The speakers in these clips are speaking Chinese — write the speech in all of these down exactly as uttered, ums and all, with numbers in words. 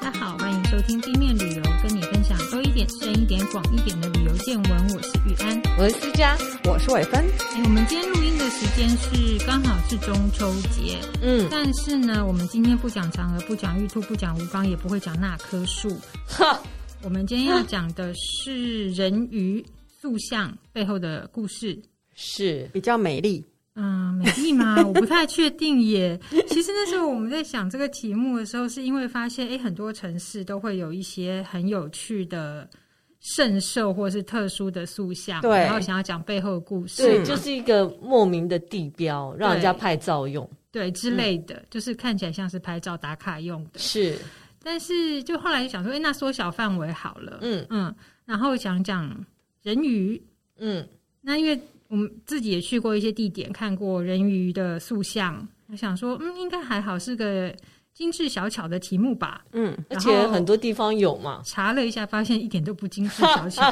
家好，欢迎收听 B 面旅游，跟你分享多一点、深一点、广一点的旅游见闻。我是玉安， 我是思佳， 我是伟芬。 哎，我们今天录音的时间是刚好是中秋节，嗯，但是呢，我们今天不讲嫦娥，不讲玉兔，不讲吴刚，也不会讲那棵树。哈，我们今天要讲的是人鱼塑像背后的故事， 是比较美丽。 嗯，美丽吗？我不太确定耶。其实那时候我们在想这个题目的时候，是因为发现，哎，很多城市都会有一些很有趣的圣兽或是特殊的塑像， 对， 然后想要讲背后的故事， 对，就是一个莫名的地标，让人家拍照用， 对之类的、嗯，就是看起来像是拍照打卡用的。 是， 但是就后来就想说，哎，那缩小范围好了，嗯嗯，然后讲讲人鱼，嗯，那因为我们自己也去过一些地点，看过人鱼的塑像，我想说，嗯，应该还好，是个精致小巧的题目吧。嗯， 而且很多地方有嘛。 查了一下，发现一点都不精致小巧。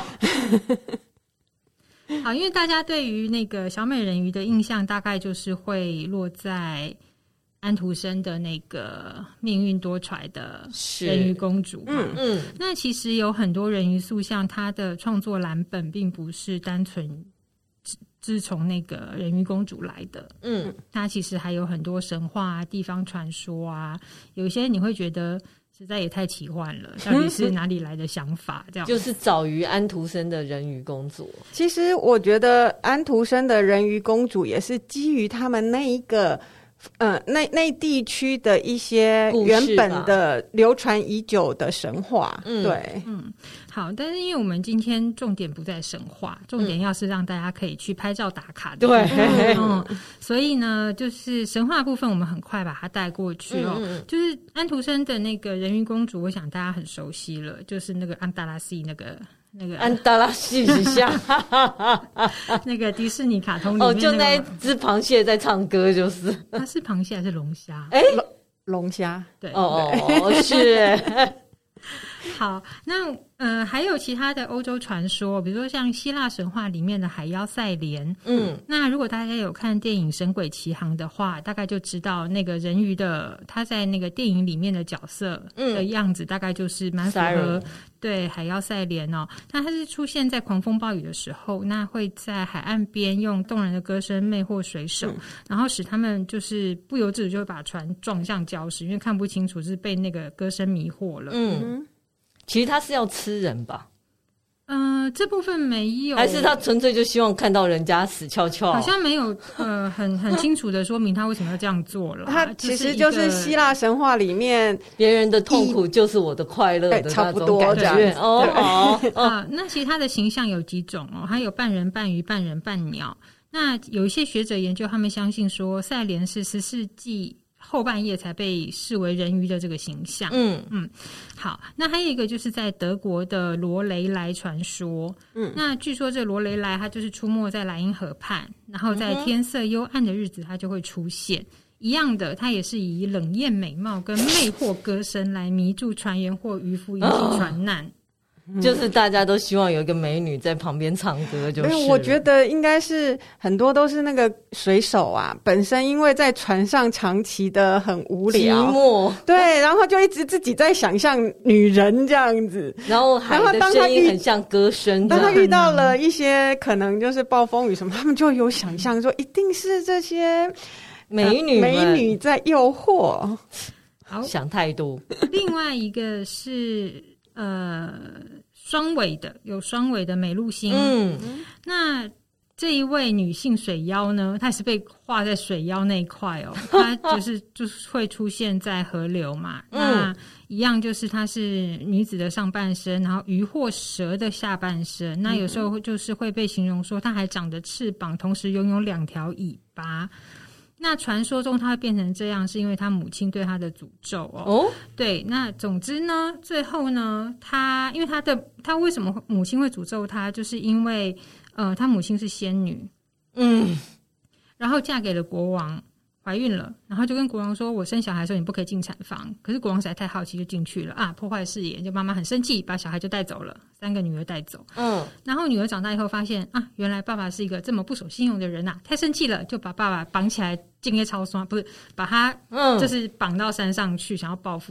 好，因为大家对于那个小美人鱼的印象，大概就是会落在安徒生的那个命运多舛的人鱼公主嘛。嗯嗯。那其实有很多人鱼塑像，它的创作蓝本并不是单纯是从那个人鱼公主来的，嗯，它其实还有很多神话啊、地方传说啊，有一些你会觉得实在也太奇幻了，到底是哪里来的想法？这样就是早于安徒生的人鱼公主。 其实我觉得安徒生的人鱼公主也是基于他们那一个。呃，那那地区的一些原本的流传已久的神话，嗯，对， 嗯，好，但是因为我们今天重点不在神话，重点要是让大家可以去拍照打卡的， 对， 嗯，所以呢，就是神话部分我们很快把它带过去哦。嗯嗯，就是安徒生的那个人鱼公主，我想大家很熟悉了，就是那个安达拉西那个。那个安达拉西一下那个迪士尼卡通里面、那个、 哦，就那一只螃蟹在唱歌，就是它是螃蟹还是龙虾？ 哎， 龙虾， 对， 哦哦是。 好，那呃还有其他的欧洲传说，比如说像希腊神话里面的海妖赛莲，嗯，那如果大家有看电影《神鬼奇航》的话，大概就知道那个人鱼的他在那个电影里面的角色的样子，嗯、大概就是蛮符合对海妖赛莲哦。那它是出现在狂风暴雨的时候，那会在海岸边用动人的歌声魅惑水手，嗯、然后使他们就是不由自主就会把船撞向礁石，因为看不清楚是被那个歌声迷惑了。嗯。 其实他是要吃人吧？ 呃，这部分没有， 还是他纯粹就希望看到人家死翘翘？ 好像没有，呃，很很清楚的说明他为什么要这样做了。 他其实就是希腊神话里面别人的痛苦就是我的快乐的那种感觉，差不多这样。 哦哦啊，那其实他的形象有几种哦，还有半人半鱼、半人半鸟。那有一些学者研究，他们相信说赛莲是十世纪后半叶才被视为人鱼的这个形象。嗯嗯，好，那还有一个就是在德国的罗雷莱传说。嗯，那据说这罗雷莱它就是出没在莱茵河畔，然后在天色幽暗的日子它就会出现。嗯、一样的，它也是以冷艳美貌跟魅惑歌声来迷住船员或渔夫，引起船难。哦就是大家都希望有一个美女在旁边唱歌，就是。 我觉得应该是很多都是那个水手啊，本身因为在船上长期的很无聊、 寂寞， 对，然后就一直自己在想象女人这样子， 然后海的声音很像歌声。 当他遇到了一些可能就是暴风雨什么，他们就有想象说，一定是这些美女、 呃、美女在诱惑。 好， 想太多。 另外一个是。呃，双尾的有双尾的美露星，嗯，那这一位女性水妖呢，她是被画在水妖那一块哦，她就是就是会出现在河流嘛，嗯、那一样就是她是女子的上半身，然后鱼或蛇的下半身，那有时候就是会被形容说她还长着翅膀，同时拥有两条尾巴。那传说中他会变成这样，是因为他母亲对他的诅咒哦。哦，对，那总之呢，最后呢，他因为他的他为什么母亲会诅咒他，就是因为呃，他母亲是仙女，嗯，然后嫁给了国王，怀孕了，然后就跟国王说，我生小孩的时候你不可以进产房，可是国王实在太好奇就进去了啊，破坏视野，就妈妈很生气，把小孩就带走了，三个女儿带走。嗯，然后女儿长大以后发现啊，原来爸爸是一个这么不守信用的人啊，太生气了，就把爸爸绑起来进夜超酸，不是把他嗯，就是绑到山上去，想要报复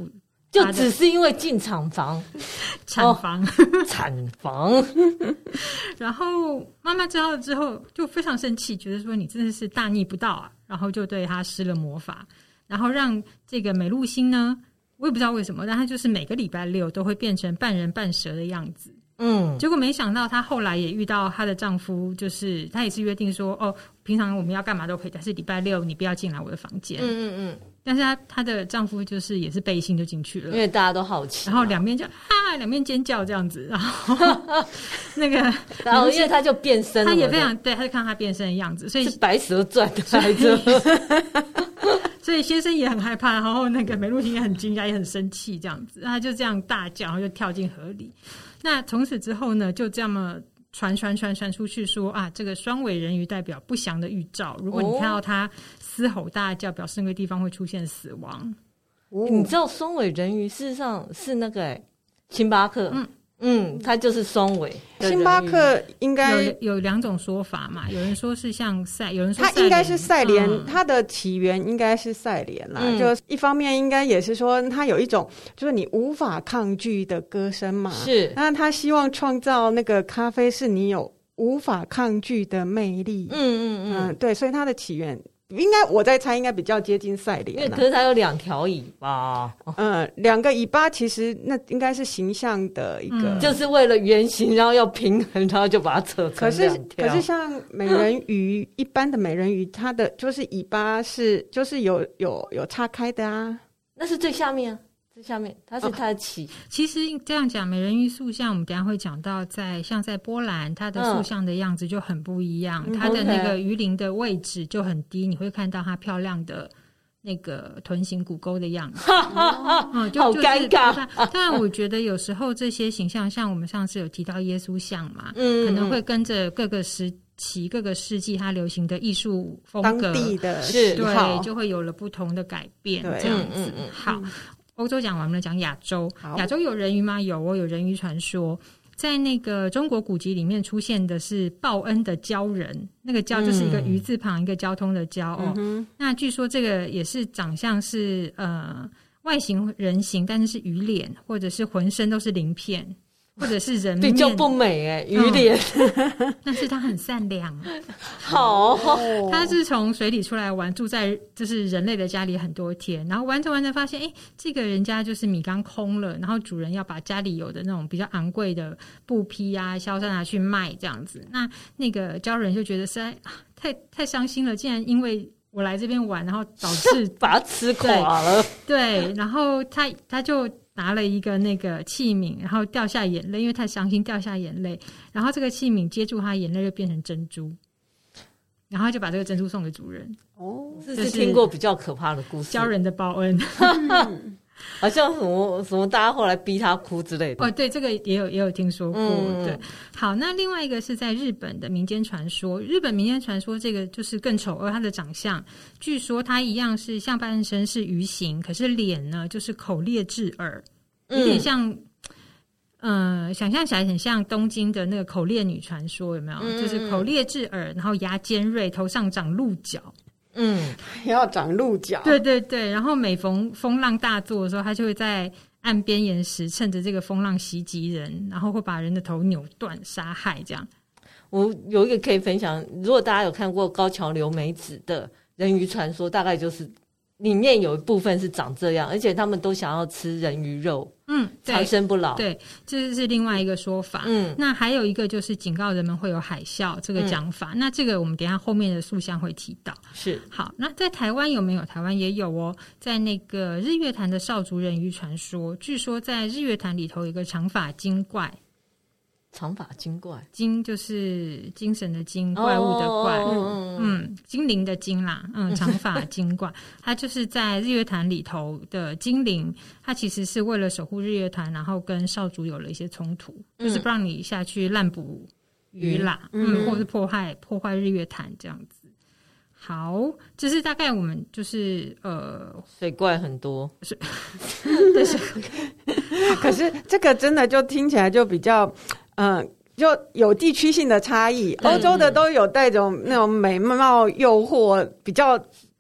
就只是因为进厂房产房、 哦、产房然后妈妈知道了之后就非常生气，觉得说你真的是大逆不道啊，然后就对他施了魔法，然后让这个美露星呢，我也不知道为什么，但她就是每个礼拜六都会变成半人半蛇的样子。嗯，结果没想到她后来也遇到她的丈夫，就是她也是约定说，哦，平常我们要干嘛都可以，但是礼拜六你不要进来我的房间。嗯嗯嗯。但是她她的丈夫就是也是背信就进去了， 因为大家都好奇， 然后两边就啊两边尖叫这样子，然后那个然后因为他就变身了， 他也非常对，他就看他变身的样子，所以是白蛇传的来着。 所以先生也很害怕，然后那个美露星也很惊讶，也很生气，这样子，他就这样大叫，然后就跳进河里。那从此之后呢，就这么传传传传出去说啊，这个双尾人鱼代表不祥的预兆，如果你看到他嘶吼大叫，表示那个地方会出现死亡。 哦、你知道双尾人鱼事实上是那个、欸、星巴克，嗯嗯，它就是双尾。 星巴克应该有有两种说法嘛，有人说是像赛，有人说它应该是赛莲、嗯，它的起源应该是赛莲啦、嗯。就一方面应该也是说它有一种就是你无法抗拒的歌声嘛， 是。 那他希望创造那个咖啡是你有无法抗拒的魅力。嗯嗯嗯，对，所以它的起源。应该我在猜，应该比较接近赛莲、啊， 因为可是它有两条尾巴， 嗯，两个尾巴其实那应该是形象的一个、嗯， 就是为了圆形，然后要平衡，然后就把它扯成两条。 可是可是像美人鱼一般的美人鱼，它的就是尾巴是就是有有有岔开的啊， 那是最下面啊。下面它是它的鳍、哦、 其实这样讲美人鱼塑像我们等一下会讲到在像在波兰它的塑像的样子就很不一样、嗯、它的那个鱼鳞的位置就很低、嗯、你会看到它漂亮的那个臀形骨沟的样子嗯、就好尴尬、 就是、当然我觉得有时候这些形象像我们上次有提到耶稣像嘛、嗯、可能会跟着各个时期各个世纪它流行的艺术风格当地的是对就会有了不同的改变这样子、嗯嗯嗯、好欧洲讲完，我们来讲亚洲。亚洲有人鱼吗？有哦，有人鱼传说。在那个中国古籍里面出现的是报恩的鲛人，那个鲛就是一个鱼字旁、嗯、一个交通的交哦、嗯。那据说这个也是长相是呃外形人形，但是是鱼脸，或者是浑身都是鳞片。或者是人面比较不美哎、欸，鱼脸、 嗯，但是他很善良。 好， 他是从水里出来玩，住在就是人类的家里很多天，然后玩着玩着发现，哎、欸，这个人家就是米缸空了，然后主人要把家里有的那种比较昂贵的布匹啊、萧山拿去卖这样子。那那个鲛人就觉得实在太太伤心了，竟然因为我来这边玩，然后导致把他吃垮了。 对，对然后他他就。拿了一个那个器皿，然后掉下眼泪，因为太伤心掉下眼泪，然后这个器皿接住他眼泪就变成珍珠，然后就把这个珍珠送给主人。 哦，这是听过比较可怕的故事， 鲛人的报恩。 好像什么什么大家后来逼他哭之类的。 哦，对，这个也有也有听说过、嗯、对。好，那另外一个是在日本的民间传说，日本民间传说这个就是更丑恶，他的长相据说他一样是下半身是鱼形，可是脸呢就是口裂智耳，有点像嗯、呃，想象起来很像东京的那个口裂女传说，有没有、嗯、就是口裂智耳，然后牙尖锐，头上长鹿角， 嗯，要长鹿角， 对对对，然后每逢风浪大作的时候，他就会在岸边岩石趁着这个风浪袭击人，然后会把人的头扭断杀害这样。 我有一个可以分享，如果大家有看过高桥留美子的人鱼传说，大概就是里面有一部分是长这样，而且他们都想要吃人鱼肉，嗯，长生不老， 对，这是另外一个说法。嗯，那还有一个就是警告人们会有海啸这个讲法、嗯、那这个我们等一下后面的塑像会提到。 是， 好，那在台湾有没有？台湾也有哦，在那个日月潭的少族人鱼传说，据说在日月潭里头有一个长发精怪。 长发精怪， 精就是精神的精，怪物的怪，哦、嗯，精灵的精啦，嗯，长发精怪，它就是在日月潭里头的精灵，它其实是为了守护日月潭，然后跟少主有了一些冲突、嗯，就是不让你下去滥捕鱼啦，嗯，嗯或是破坏破坏日月潭这样子。好，这是大概我们就是呃， 水怪很多， 水对水可是这个真的就听起来就比较。嗯，就有地区性的差异，欧洲的都有带种那种美貌诱惑，比较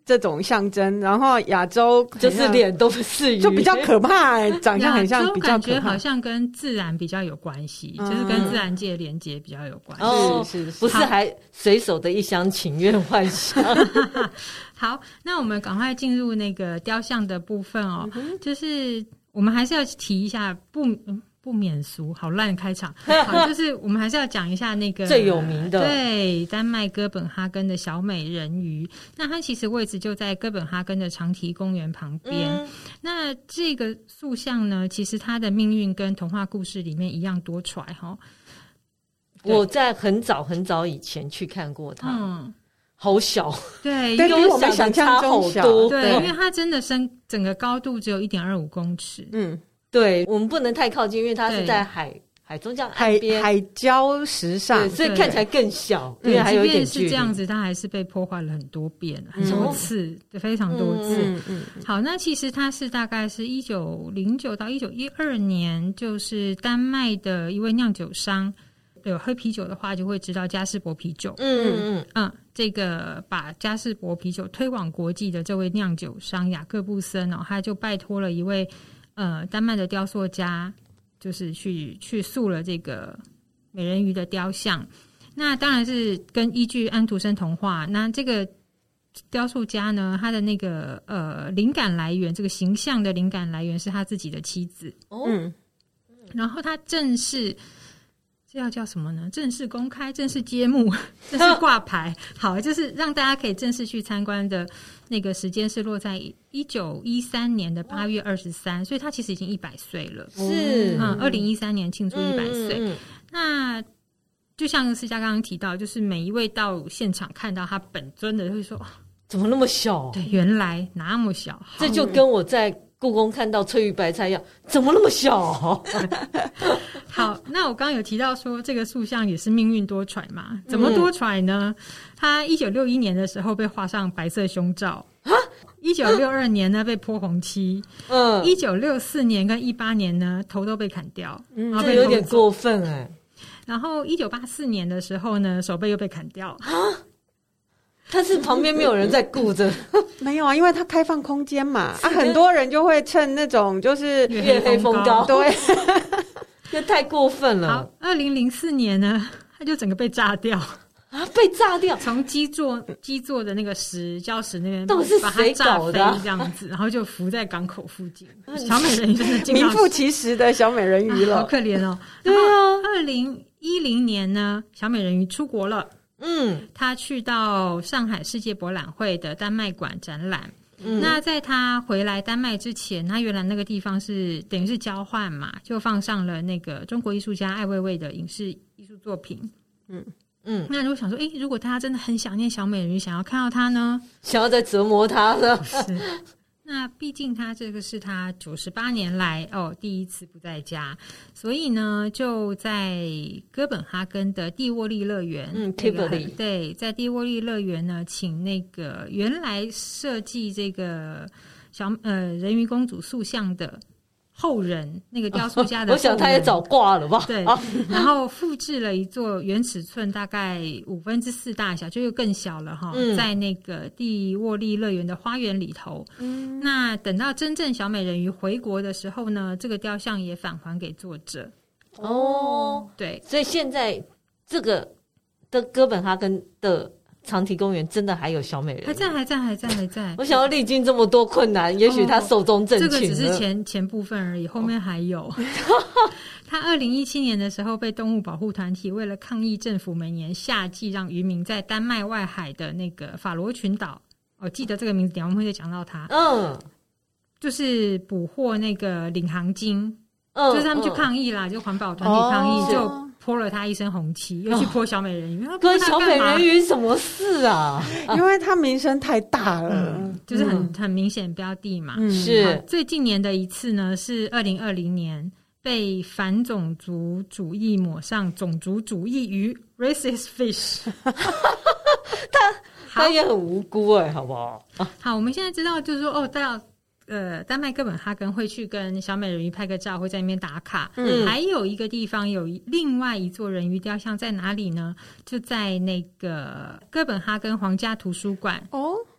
这种象征，然后亚洲就是脸都是鱼， 就比较可怕、欸，长相很像比较可怕， 感觉好像跟自然比较有关系、嗯，就是跟自然界连接比较有关系。 哦， 是是是， 不是还随手的一厢情愿幻想。 好，那我们赶快进入那个雕像的部分哦，嗯、就是我们还是要提一下不。不免俗，好烂开场。好，就是我们还是要讲一下那个最有名的， 对，丹麦哥本哈根的小美人鱼。那它其实位置就在哥本哈根的长堤公园旁边、嗯。那这个塑像呢，其实它的命运跟童话故事里面一样多舛哈。 我在很早很早以前去看过它，嗯，好小， 对， 跟我们想象中小， 对，因为它真的身整个高度只有一点二五公尺， 嗯。对，我们不能太靠近，因为它是在海海中这样岸边海礁石上， 所以看起来更小，因为还有一点距离。 即便是这样子，它还是被破坏了很多遍，很多次，嗯、非常多次。嗯嗯嗯、好，那其实它是大概是一九零九到一九一二年，就是丹麦的一位酿酒商，有喝啤酒的话就会知道嘉士伯啤酒。嗯嗯嗯嗯，这个把嘉士伯啤酒推广国际的这位酿酒商雅各布森哦，他就拜托了一位。呃，丹麦的雕塑家就是去去塑了这个美人鱼的雕像，那当然是跟依据安徒生童话。那这个雕塑家呢，他的那个呃灵感来源，这个形象的灵感来源是他自己的妻子。嗯，然后他正式这要叫什么呢？正式公开、正式揭幕、正式挂牌。好，就是让大家可以正式去参观的。那个时间是落在一九一三年的八月二十三，所以他其实已经一百岁了。 是， 嗯，二零一三年庆祝一百岁。嗯嗯、那就像思佳刚刚提到，就是每一位到现场看到他本尊的，会说：“ 怎么那么小？” 对，原来那么小。 这就跟我在故宫看到翠玉白菜一样，怎么那么小？ 好，那我刚刚有提到说，这个塑像也是命运多舛嘛？怎么多舛呢？嗯、他一九六一年的时候被画上白色胸罩。一九六二年呢被泼红漆，嗯，一九六四年跟一八年呢头都被砍掉， 嗯，这有点过分哎、欸。 然后一九八四年的时候呢，手背又被砍掉啊。 但是旁边没有人在顾着， 没有啊，因为它开放空间嘛，啊，很多人就会趁那种就是月黑风高， 对， 这太过分了。 好，二零零四年呢，它就整个被炸掉。 啊！被炸掉， 从基座基座的那个石礁石那边， 到底是谁搞的、啊？ 这样子，然后就浮在港口附近。小美人鱼真的名副其实的小美人鱼了， 啊、好可怜哦。 对啊， 二零一零年呢，小美人鱼出国了。嗯，她去到上海世界博览会的丹麦馆展览。嗯、那在她回来丹麦之前，她原来那个地方是等于是交换嘛，就放上了那个中国艺术家艾未未的影视艺术作品。嗯。嗯，那如果想说，诶，如果大家真的很想念小美人鱼，想要看到她呢， 想要再折磨她呢？ 是。那毕竟她这个是她九十八年来哦第一次不在家，所以呢，就在哥本哈根的蒂沃利乐园， 嗯 ，Tivoli， 对，在蒂沃利乐园呢，请那个原来设计这个小呃人鱼公主塑像的。后人那个雕塑家的、 哦，我想他也早挂了吧？ 对，啊、然后复制了一座原尺寸大概五分之四大小，就又更小了哈、嗯，在那个蒂沃利乐园的花园里头。嗯，那等到真正小美人鱼回国的时候呢，这个雕像也返还给作者。 哦， 对， 所以现在这个的哥本哈根的。长堤公园真的还有小美人鱼， 还在，还在，还在，还在。 我想要历经这么多困难，也许他寿终正寝了、 哦。这个只是前前部分而已，后面还有。他二零一七年的时候被动物保护团体为了抗议政府每年夏季让渔民在丹麦外海的那个法罗群岛，我、哦、记得这个名字，等一下我们会再讲到他。嗯，就是捕获那个领航鲸，嗯，就是他们去抗议啦，嗯、就环保团体抗议、哦、就。泼了他一身红漆，又去泼小美人鱼， 哦、跟小美人鱼什么事啊？ 因为他名声太大了， 嗯、就是很、嗯、很明显标的嘛。 嗯、是最近年的一次呢，是二零二零年被反种族主义抹上种族主义鱼 （racist fish） 他他也很无辜哎、欸，好不好？ 好，我们现在知道，就是说哦，大家。呃，丹麦哥本哈根会去跟小美人鱼拍个照，会在那边打卡。嗯，还有一个地方有另外一座人鱼雕像在哪里呢？就在那个哥本哈根皇家图书馆。哦，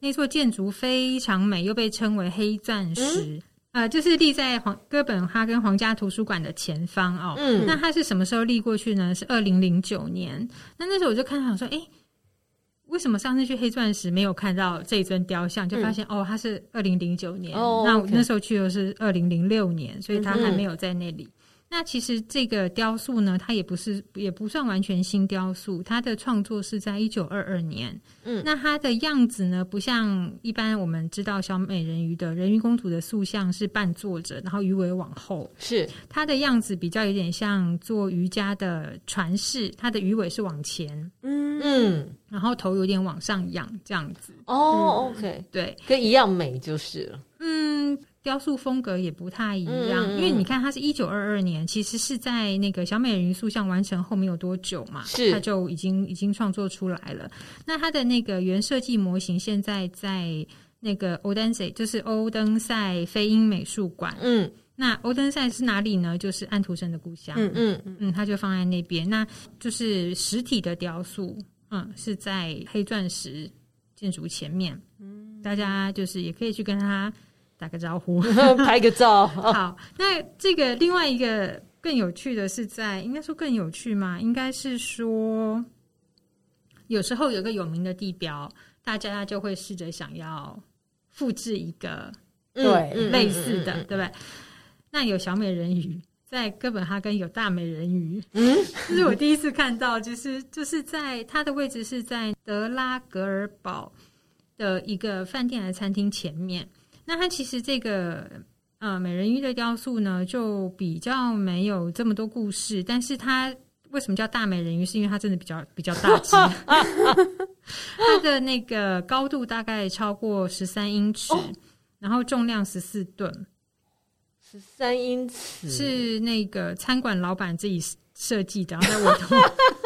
那座建筑非常美，又被称为黑钻石。嗯呃，就是立在皇哥本哈根皇家图书馆的前方哦。嗯，那它是什么时候立过去呢？是二零零九年。那那时候我就看到说，哎，为什么上次去黑钻石没有看到这一尊雕像？就发现、嗯、哦，它是二零零九年。哦，那我那时候去的是二零零六年，所以它还没有在那里。嗯，那其实这个雕塑呢，它也不是也不算完全新雕塑，它的创作是在一九二二年。嗯，那它的样子呢，不像一般我们知道小美人鱼的人鱼公主的塑像是半坐着，然后鱼尾往后，是它的样子比较有点像做瑜伽的船式，它的鱼尾是往前，嗯嗯，然后头有点往上仰这样子。 哦、嗯、，OK， 对， 跟一样美就是了。 嗯。雕塑风格也不太一样，嗯、因为你看它是一九二二年，其实是在那个小美人鱼塑像完成后没有多久嘛，是它就已经已经创作出来了。那它的那个原设计模型现在在那个欧登塞，就是欧登塞飞鹰美术馆。嗯，那欧登塞是哪里呢？就是安徒生的故乡。嗯嗯嗯，它就放在那边。那就是实体的雕塑，嗯，是在黑钻石建筑前面。嗯，大家就是也可以去跟他打个招呼拍个照。 好，那这个另外一个更有趣的是在应该说更有趣吗？应该是说有时候有个有名的地标，大家就会试着想要复制一个对类似的、嗯嗯嗯嗯、对不对？那有小美人鱼，在哥本哈根有大美人鱼。嗯，这是我第一次看到，就是就是在它的位置是在德拉格尔堡的一个饭店的餐厅前面。那它其实这个呃美人鱼的雕塑呢，就比较没有这么多故事，但是它为什么叫大美人鱼？是因为它真的比较比较大只，它的那个高度大概超过十三英尺、哦，然后重量十四吨。 十三英尺是那个餐馆老板自己设计的，然后在委托，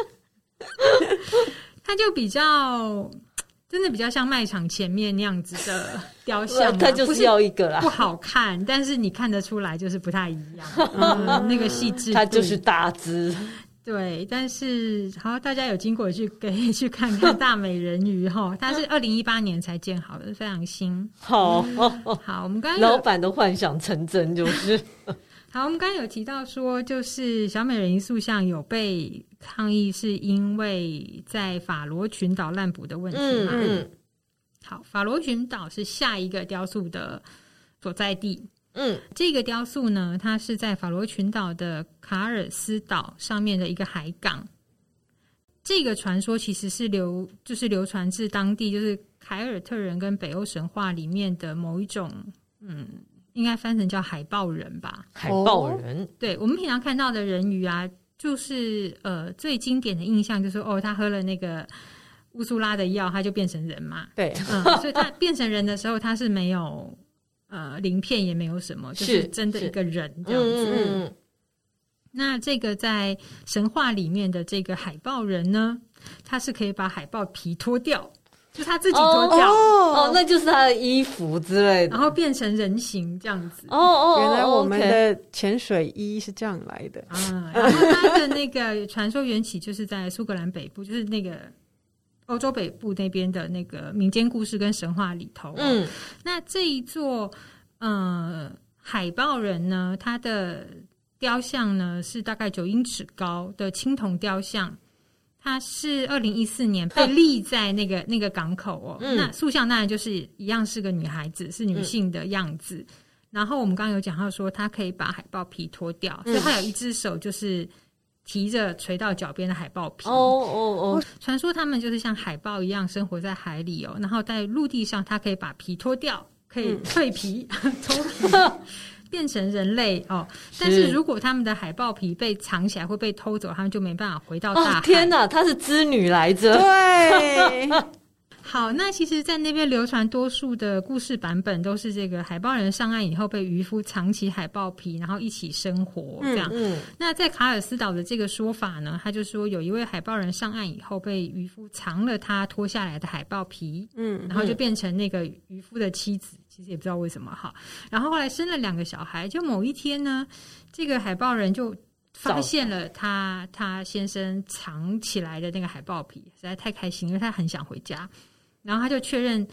它就比较。真的比较像卖场前面那样子的雕像， 它就是要一个啦， 不好看，但是你看得出来就是不太一样，嗯、那个细致度， 它就是大只。 对，但是好，大家有经过去可以去看看大美人鱼哈，它是二零一八年才建好的，非常新。 好， 好，我们刚刚老板的幻想成真就是。 好，我们刚刚有提到说，就是小美人鱼塑像有被抗议，是因为在法罗群岛滥捕的问题嘛？嗯嗯。好，法罗群岛是下一个雕塑的所在地。嗯，这个雕塑呢，它是在法罗群岛的卡尔斯岛上面的一个海港。这个传说其实是流，就是流传至当地，就是凯尔特人跟北欧神话里面的某一种，嗯。应该翻成叫海豹人吧？ 海豹人，哦、 对，我们平常看到的人鱼啊，就是呃最经典的印象就是哦，他喝了那个乌苏拉的药，他就变成人嘛。 对， 嗯，所以他变成人的时候，他是没有呃鳞片，也没有什么，就是真的一个人这样子。嗯嗯。那这个在神话里面的这个海豹人呢，他是可以把海豹皮脱掉。就他自己脱掉哦, 哦，那就是他的衣服之类的， 然后变成人形这样子。 哦哦，原来我们的潜水衣是这样来的啊。然后他的那个传说缘起就是在苏格兰北部，就是那个欧洲北部那边的那个民间故事跟神话里头、哦。嗯，那这一座呃海豹人呢，他的雕像呢是大概九英尺高的青铜雕像。它是二零一四年被立在那个、嗯、那个港口哦、嗯，那塑像当然就是一样是个女孩子，是女性的样子。嗯、然后我们刚刚有讲到说，她可以把海豹皮脱掉，嗯、所以她有一只手就是提着垂到脚边的海豹皮。哦哦哦！传说他们就是像海豹一样生活在海里哦，然后在陆地上，它可以把皮脱掉，可以蜕皮、脱皮。变成人类哦，但是如果他们的海豹皮被藏起来会被偷走，他们就没办法回到大海。 哦、天哪，她是织女来着。 对。 好，那其实在那边流传多数的故事版本都是这个海豹人上岸以后被渔夫藏起海豹皮，然后一起生活这样。嗯嗯、那在卡尔斯岛的这个说法呢，他就说有一位海豹人上岸以后被渔夫藏了他脱下来的海豹皮，嗯，然后就变成那个渔夫的妻子。其实也不知道为什么哈，然后后来生了两个小孩，就某一天呢，这个海豹人就发现了他他先生藏起来的那个海豹皮，实在太开心，因为他很想回家，然后他就确认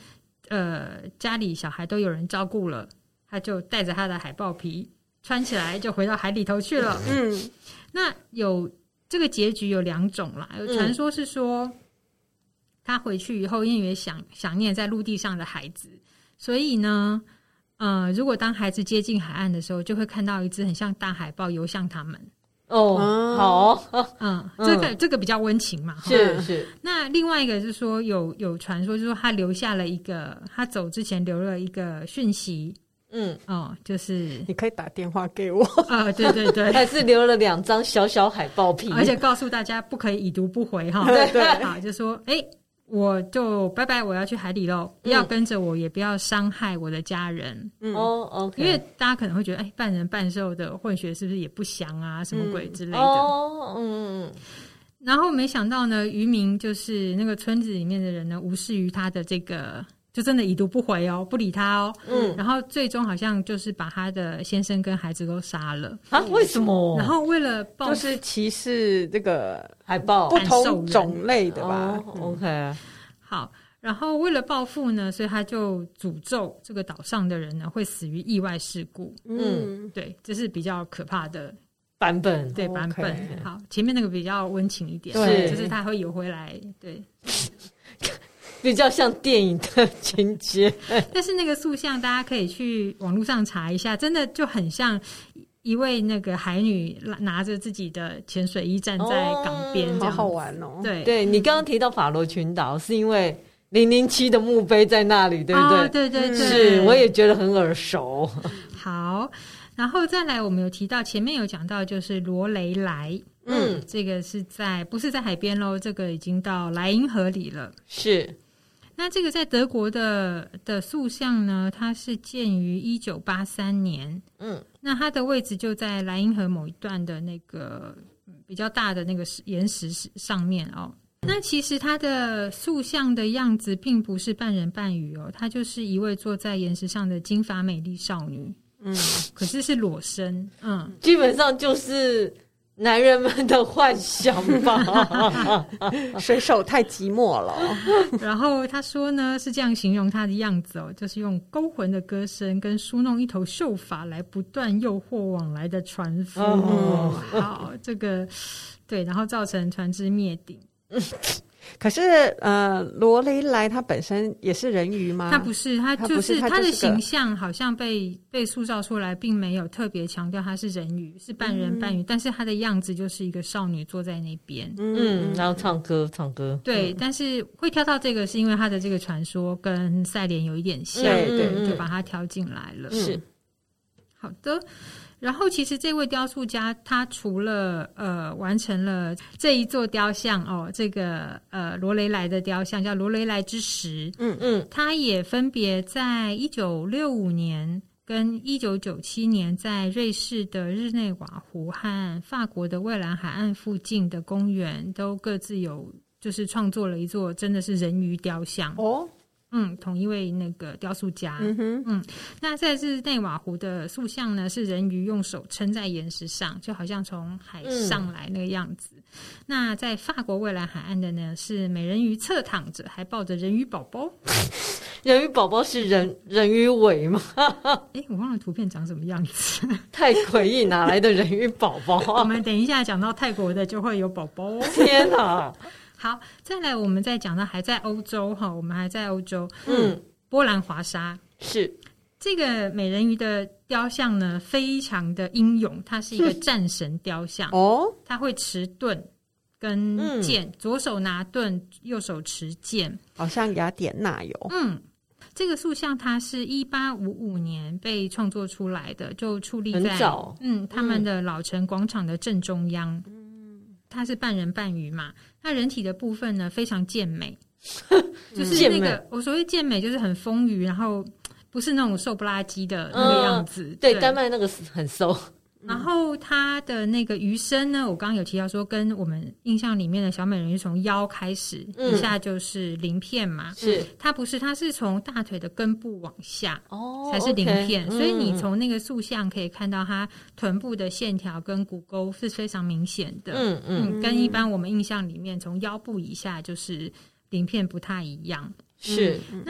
呃家里小孩都有人照顾了，他就带着他的海豹皮穿起来就回到海里头去了。嗯，那有这个结局有两种啦，有传说是说、嗯、他回去以后因为想想念在陆地上的孩子，所以呢呃，如果当孩子接近海岸的时候，就会看到一只很像大海豹游向他们。 哦，好， 嗯，这个、嗯、这个比较温情嘛， 是是。 那另外一个是说有有传说，就是说他留下了一个，他走之前留了一个讯息，嗯，哦，就是你可以打电话给我， 呃，对对对， 还是留了两张小小海豹皮， 而且告诉大家不可以已读不回哈， 对对， 好，就说哎。欸我就拜拜，我要去海里咯，不要跟着我、嗯、也不要伤害我的家人。 嗯哦 OK， 因为大家可能会觉得哎，半人半兽的混血是不是也不祥啊，什么鬼之类的。 哦嗯， 然后没想到呢，渔民就是那个村子里面的人呢，无视于他的这个，就真的已读不回哦，不理他哦。嗯，然后最终好像就是把他的先生跟孩子都杀了啊？为什么？ 然后为了报复， 就是歧视这个海豹不同种类的吧、 哦、OK， 好，然后为了报复呢，所以他就诅咒这个岛上的人呢会死于意外事故。嗯，对，这是比较可怕的版本， 对版本。 Okay. 好，前面那个比较温情一点， 对， 就是他会游回来，对。 比较像电影的情节， 但是那个塑像大家可以去网络上查一下，真的就很像一位那个海女拿着自己的潜水衣站在港边、哦， 好好玩哦。 对， 对你刚刚提到法罗群岛，是因为零零七的墓碑在那里，对不对？ 哦、对对对， 是，我也觉得很耳熟。 好，然后再来，我们有提到前面有讲到，就是罗雷莱。嗯，这个是在不是在海边咯，这个已经到莱茵河里了。 是。 那这个在德国的的塑像呢，它是建于一九八三年。嗯，那它的位置就在莱茵河某一段的那个比较大的那个岩石上面哦。那其实它的塑像的样子并不是半人半鱼哦，它就是一位坐在岩石上的金发美丽少女。嗯，可是是裸身。嗯， 基本上就是男人们的幻想吧。 水手太寂寞了。 然后他说呢，是这样形容他的样子哦，就是用勾魂的歌声跟梳弄一头秀发来不断诱惑往来的船夫。哦、好，这个对，然后造成船只灭顶。 可是呃，罗雷莱他本身也是人鱼吗？ 他不是，他就是他的形象好像被被塑造出来，并没有特别强调他是人鱼，是半人半鱼、嗯，但是他的样子就是一个少女坐在那边， 嗯，然后唱歌唱歌。 对、嗯，但是会挑到这个是因为他的这个传说跟赛莲有一点像， 对对、 嗯， 就把它挑进来了。 是， 好的。然后其实这位雕塑家他除了呃完成了这一座雕像哦，这个呃罗雷莱的雕像叫罗雷莱之石，嗯嗯，他也分别在一九六五年跟一九九七年在瑞士的日内瓦湖和法国的蔚蓝海岸附近的公园都各自有就是创作了一座真的是人鱼雕像哦。嗯，同一位那个雕塑家。嗯哼，嗯，那在日内瓦湖的塑像呢，是人鱼用手撑在岩石上，就好像从海上来那个样子。嗯、那在法国蔚蓝海岸的呢，是美人鱼侧躺着，还抱着人鱼宝宝。 人鱼宝宝是人人鱼尾吗？ 哎，我忘了图片长什么样子， 太诡异，哪来的人鱼宝宝、啊？ 我们等一下讲到泰国的就会有宝宝哦。 天哪！ 好，再来我们再讲到还在欧洲哈，我们还在欧洲，嗯，波兰华沙是这个美人鱼的雕像呢，非常的英勇，它是一个战神雕像哦，它会持盾跟剑、嗯，左手拿盾，右手持剑， 好像雅典娜有， 嗯。这个塑像它是一八五五年被创作出来的，就矗立在嗯他们的老城广场的正中央。嗯，它是半人半鱼嘛，那人体的部分呢非常健美，就是那个我所谓健美就是很丰腴，然后不是那种瘦不拉几的那个样子。 嗯、对，丹麦那个很瘦。 然后它的那个鱼身呢，我刚刚有提到说，跟我们印象里面的小美人鱼从腰开始，嗯、以下就是鳞片嘛。 是它不是，它是从大腿的根部往下，哦，才是鳞片。 okay, 所以你从那个塑像可以看到，它臀部的线条跟骨沟是非常明显的。嗯嗯, 嗯，跟一般我们印象里面从腰部以下就是鳞片不太一样。 是、 嗯、那。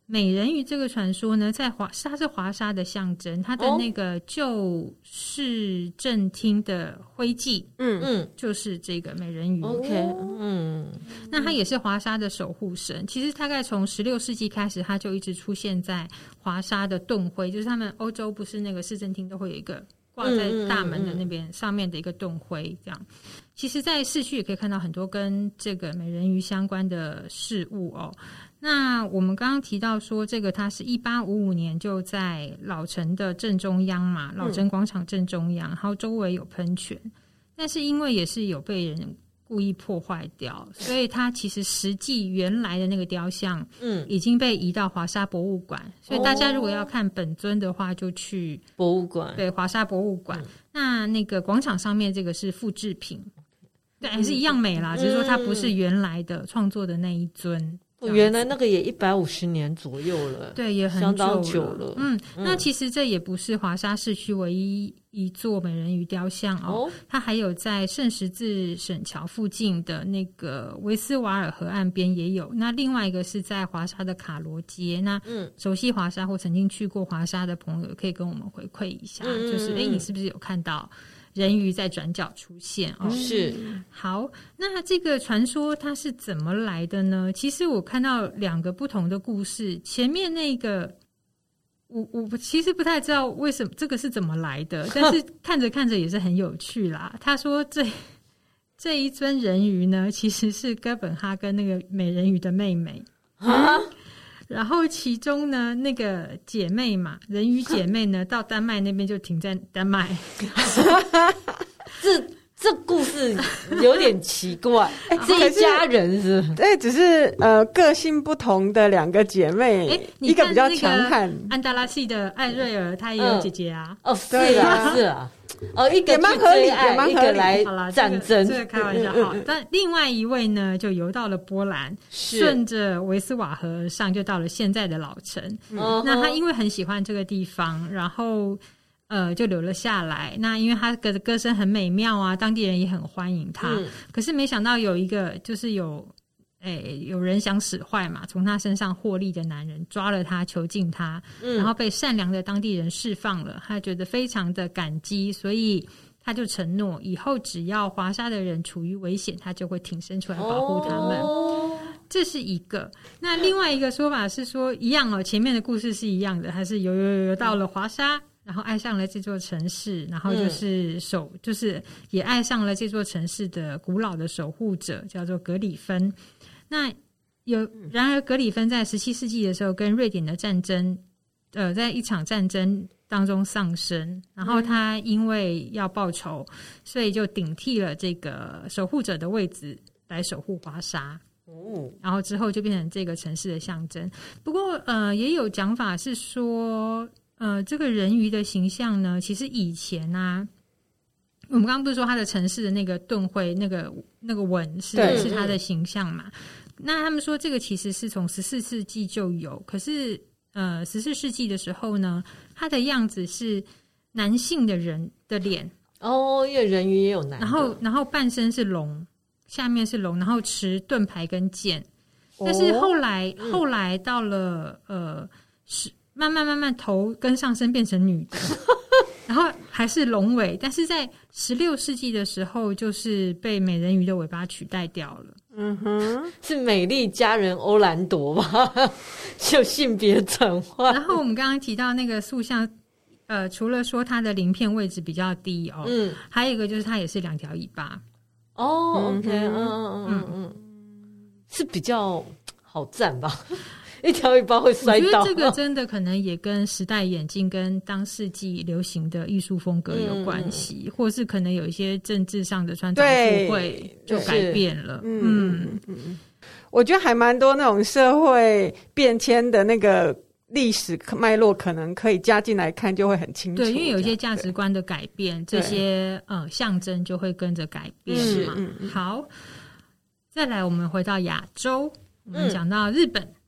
美人鱼这个传说呢，在华它是华沙的象征，它的那个旧市政厅的徽记，嗯嗯，就是这个美人鱼。 OK， 嗯， 那它也是华沙的守护神。其实大概从十六世纪开始，它就一直出现在华沙的盾徽，就是他们欧洲不是那个市政厅都会有一个挂在大门的那边上面的一个盾徽，这样。其实，在市区也可以看到很多跟这个美人鱼相关的事物哦。那我们刚刚提到说，这个它是一八五五年就在老城的正中央嘛，老城广场正中央，然后周围有喷泉，但是因为也是有被人故意破坏掉，所以它其实实际原来的那个雕像，嗯，已经被移到华沙博物馆。所以大家如果要看本尊的话，就去博物馆， 对，华沙博物馆。嗯、那那个广场上面这个是复制品，对，还是一样美啦，嗯、只是说它不是原来的创作的那一尊。 原来那个也一百五十年左右了， 对，也很相当久了。 嗯，那其实这也不是华沙市区唯一一座美人鱼雕像哦，哦它还有在圣十字省桥附近的那个维斯瓦尔河岸边也有。那另外一个是在华沙的卡罗街。那嗯，熟悉华沙或曾经去过华沙的朋友可以跟我们回馈一下，嗯、就是哎，你是不是有看到人鱼在转角出现哦？ 是。 好，那这个传说它是怎么来的呢？其实我看到两个不同的故事，前面那个我我其实不太知道为什么这个是怎么来的，但是看着看着也是很有趣啦。他说这这一尊人鱼呢，其实是哥本哈根那个美人鱼的妹妹啊。然后其中呢，那个姐妹嘛，人鱼姐妹呢，到丹麦那边就停在丹麦。 这这故事有点奇怪，这一家人是？ 对，只是呃个性不同的两个姐妹，一个比较强悍。 安达拉西的艾瑞尔，她也有姐姐啊。 嗯、哦，是啊，是啊。哦，一个也蛮合理，也蛮合理。 来战争， 这个、这个开玩笑好。但另外一位呢，就游到了波兰，顺着维斯瓦河而上，就到了现在的老城。嗯、那他因为很喜欢这个地方，然后呃就留了下来。那因为他的歌声很美妙啊，当地人也很欢迎他。嗯、可是没想到有一个就是有。诶，有人想使坏嘛，从他身上获利的男人抓了他，囚禁他，嗯、然后被善良的当地人释放了，他觉得非常的感激，所以他就承诺以后只要华沙的人处于危险，他就会挺身出来保护他们。哦、这是一个。那另外一个说法是说，一样哦，前面的故事是一样的，还是游游游游到了华沙，然后爱上了这座城市，然后就是守，嗯、就是也爱上了这座城市的古老的守护者，叫做格里芬。那有，然而格里芬在十七世纪的时候跟瑞典的战争，呃，在一场战争当中丧生，然后他因为要报仇，所以就顶替了这个守护者的位置来守护华沙。哦，然后之后就变成这个城市的象征。不过，呃，也有讲法是说，呃，这个人鱼的形象呢，其实以前啊。我们刚刚不是说他的城市的那个盾徽那个那个纹是是他的形象嘛？那他们说这个其实是从十四世纪就有，可是呃十四世纪的时候呢，他的样子是男性的人的脸哦，因为人鱼也有男的， 然后然后半身是龙，下面是龙，然后持盾牌跟剑。但是后来、哦、后来到了呃是慢慢慢慢头跟上身变成女的。然后还是龙尾，但是在十六世纪的时候，就是被美人鱼的尾巴取代掉了。 嗯哼，是美丽佳人欧兰朵吧？就性别转换。 然后我们刚刚提到那个塑像，呃，除了说它的鳞片位置比较低哦，嗯，还有一个就是它也是两条尾巴。 哦 ，OK， 嗯嗯嗯嗯，是比较好站吧？一条尾巴会摔倒。 我觉得这个真的可能也跟时代演进跟当世纪流行的艺术风格有关系，嗯、或是可能有一些政治上的传统附会就改变了。嗯嗯，我觉得还蛮多那种社会变迁的那个历史脉络，可能可以加进来看，就会很清楚。 对，因为有一些价值观的改变，这些呃象征就会跟着改变嘛。嗯嗯、好，再来我们回到亚洲，我们讲到日本。嗯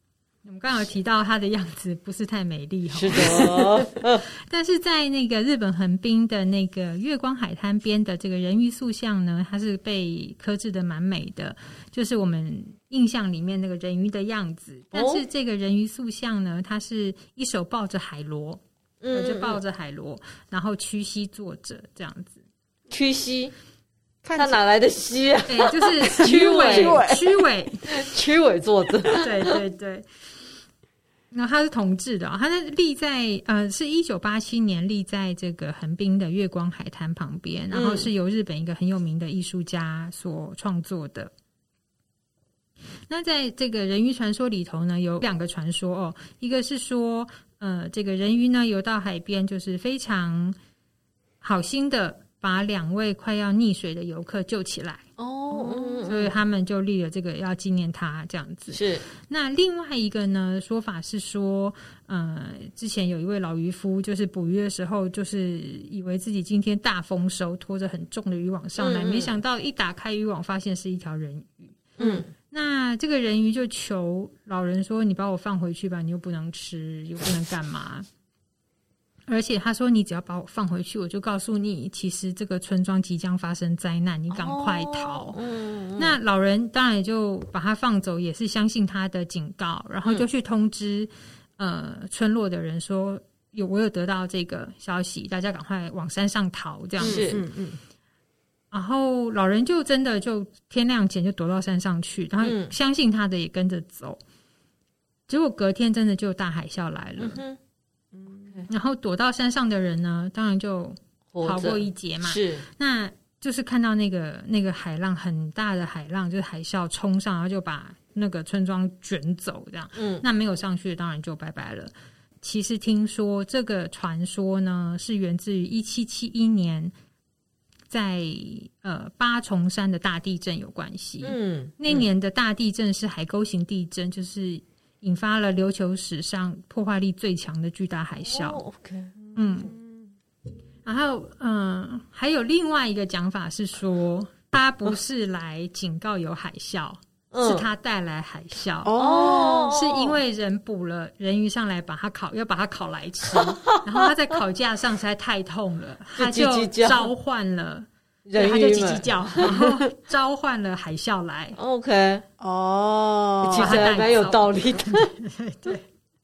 我们刚刚有提到它的样子不是太美丽， 是的。 但是在那个日本横滨的那个月光海滩边的这个人鱼塑像呢，它是被刻制的蛮美的，就是我们印象里面那个人鱼的样子。但是这个人鱼塑像呢，它是一手抱着海螺，嗯，就抱着海螺，然后屈膝坐着这样子。 屈膝，他哪来的膝啊？ 对，就是屈尾，屈尾， 屈尾坐着。 对对对。然后他是同志的、哦，他是立在呃，是一九八七年立在这个横滨的月光海滩旁边，然后是由日本一个很有名的艺术家所创作的。那在这个人鱼传说里头呢，有两个传说哦，一个是说，呃，这个人鱼呢游到海边，就是非常好心的把两位快要溺水的游客救起来。哦、嗯，所以他们就立了这个要纪念他这样子。 是。那另外一个呢说法是说，呃，之前有一位老渔夫，就是捕鱼的时候，就是以为自己今天大丰收，拖着很重的渔网上来，嗯、没想到一打开渔网，发现是一条人鱼。嗯，那这个人鱼就求老人说：“你把我放回去吧，你又不能吃，又不能干嘛。”而且他说：“你只要把我放回去，我就告诉你，其实这个村庄即将发生灾难，你赶快逃。哦”嗯嗯，那老人当然也就把他放走，也是相信他的警告，然后就去通知、嗯、呃村落的人说：“有我有得到这个消息，大家赶快往山上逃。”这样子，嗯嗯。然后老人就真的就天亮前就躲到山上去，然后相信他的也跟着走。嗯、结果隔天真的就大海啸来了。嗯然后躲到山上的人呢，当然就逃过一劫嘛。是，那就是看到那个那个海浪很大的海浪，就是海啸冲上，然后就把那个村庄卷走，这样。嗯，那没有上去的当然就拜拜了。其实听说这个传说呢，是源自于一七七一年在呃八重山的大地震有关系。嗯，那年的大地震是海沟型地震，就是引发了琉球史上破坏力最强的巨大海啸。Oh, OK， 嗯，然后嗯、呃，还有另外一个讲法是说，他不是来警告有海啸，嗯、是他带来海啸。哦，是因为人捕了人鱼上来，把它烤，要把它烤来吃，然后他在烤架上实在太痛了，他就召唤了。人他就叽叽叫，然后召唤了海啸来。 OK， 哦， 其实还蛮有道理的。 对对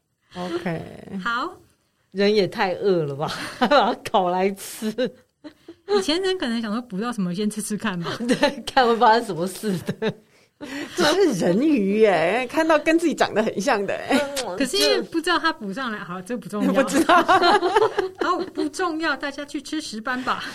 ，OK， 好， 人也太饿了吧，还把它烤来吃。 以前人可能想说捕到什么先吃吃看吧， 对，看会发生什么事的。 这是人鱼耶，看到跟自己长得很像的耶， 可是因为不知道他捕上来，好，这不重要， 不知道， 好，不重要，大家去吃石斑吧。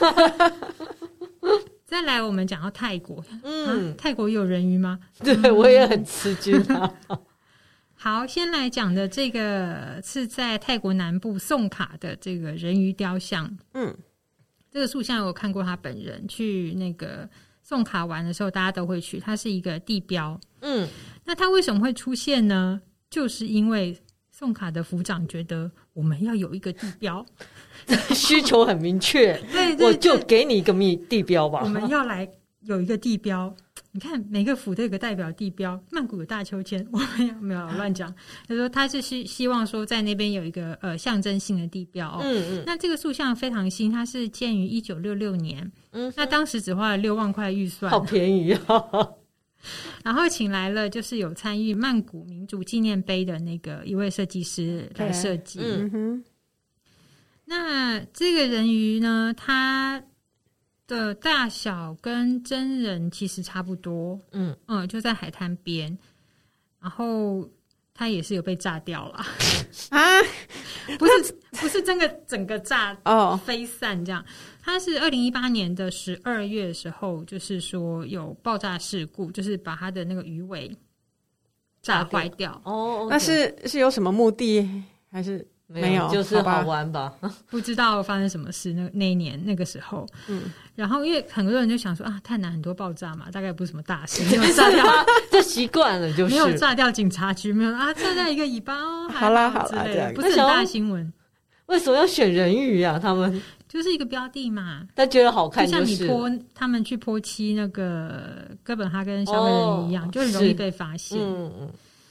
再来，我们讲到泰国，嗯，啊、泰国有人鱼吗？ 对、嗯、我也很吃惊啊。 好，先来讲的这个是在泰国南部宋卡的这个人鱼雕像，嗯，这个塑像我看过他本人，去那个宋卡玩的时候，大家都会去，它是一个地标，嗯，那它为什么会出现呢？就是因为宋卡的府长觉得我们要有一个地标。 需求很明确， 对, 对, 对， 我就给你一个地标吧。 我们要来有一个地标，你看每个府都有个代表地标，曼谷有大秋千，我们要没有乱讲。他说他是希希望说在那边有一个呃象征性的地标、哦。嗯嗯。那这个塑像非常新，它是建于一九六六年，嗯，那当时只花了六万块预算， 好便宜啊。 然后请来了就是有参与曼谷民主纪念碑的那个一位设计师来设计。嗯哼。那这个人鱼呢，它的大小跟真人其实差不多，嗯嗯，就在海滩边，然后它也是有被炸掉了啊，不是不是整个整个炸哦飞散这样，它是二零一八年的十二月的时候，就是说有爆炸事故，就是把它的那个鱼尾炸坏掉哦， okay. 那是是有什么目的还是？ 没有，就是好玩吧。 不知道发生什么事。那那一年那个时候，嗯，然后因为很多人就想说啊，太南很多爆炸嘛，大概不是什么大事，没有炸掉， 就习惯了，就是没有炸掉警察局，没有啊，炸掉一个尾巴哦， 好啦好啦，这样不是很大新闻。 为什么要选人鱼啊？他们就是一个标的嘛， 他觉得好看、 就是，就像你泼他们去泼漆那个哥本哈根小美人鱼一样，哦、就很容易被发现。嗯嗯。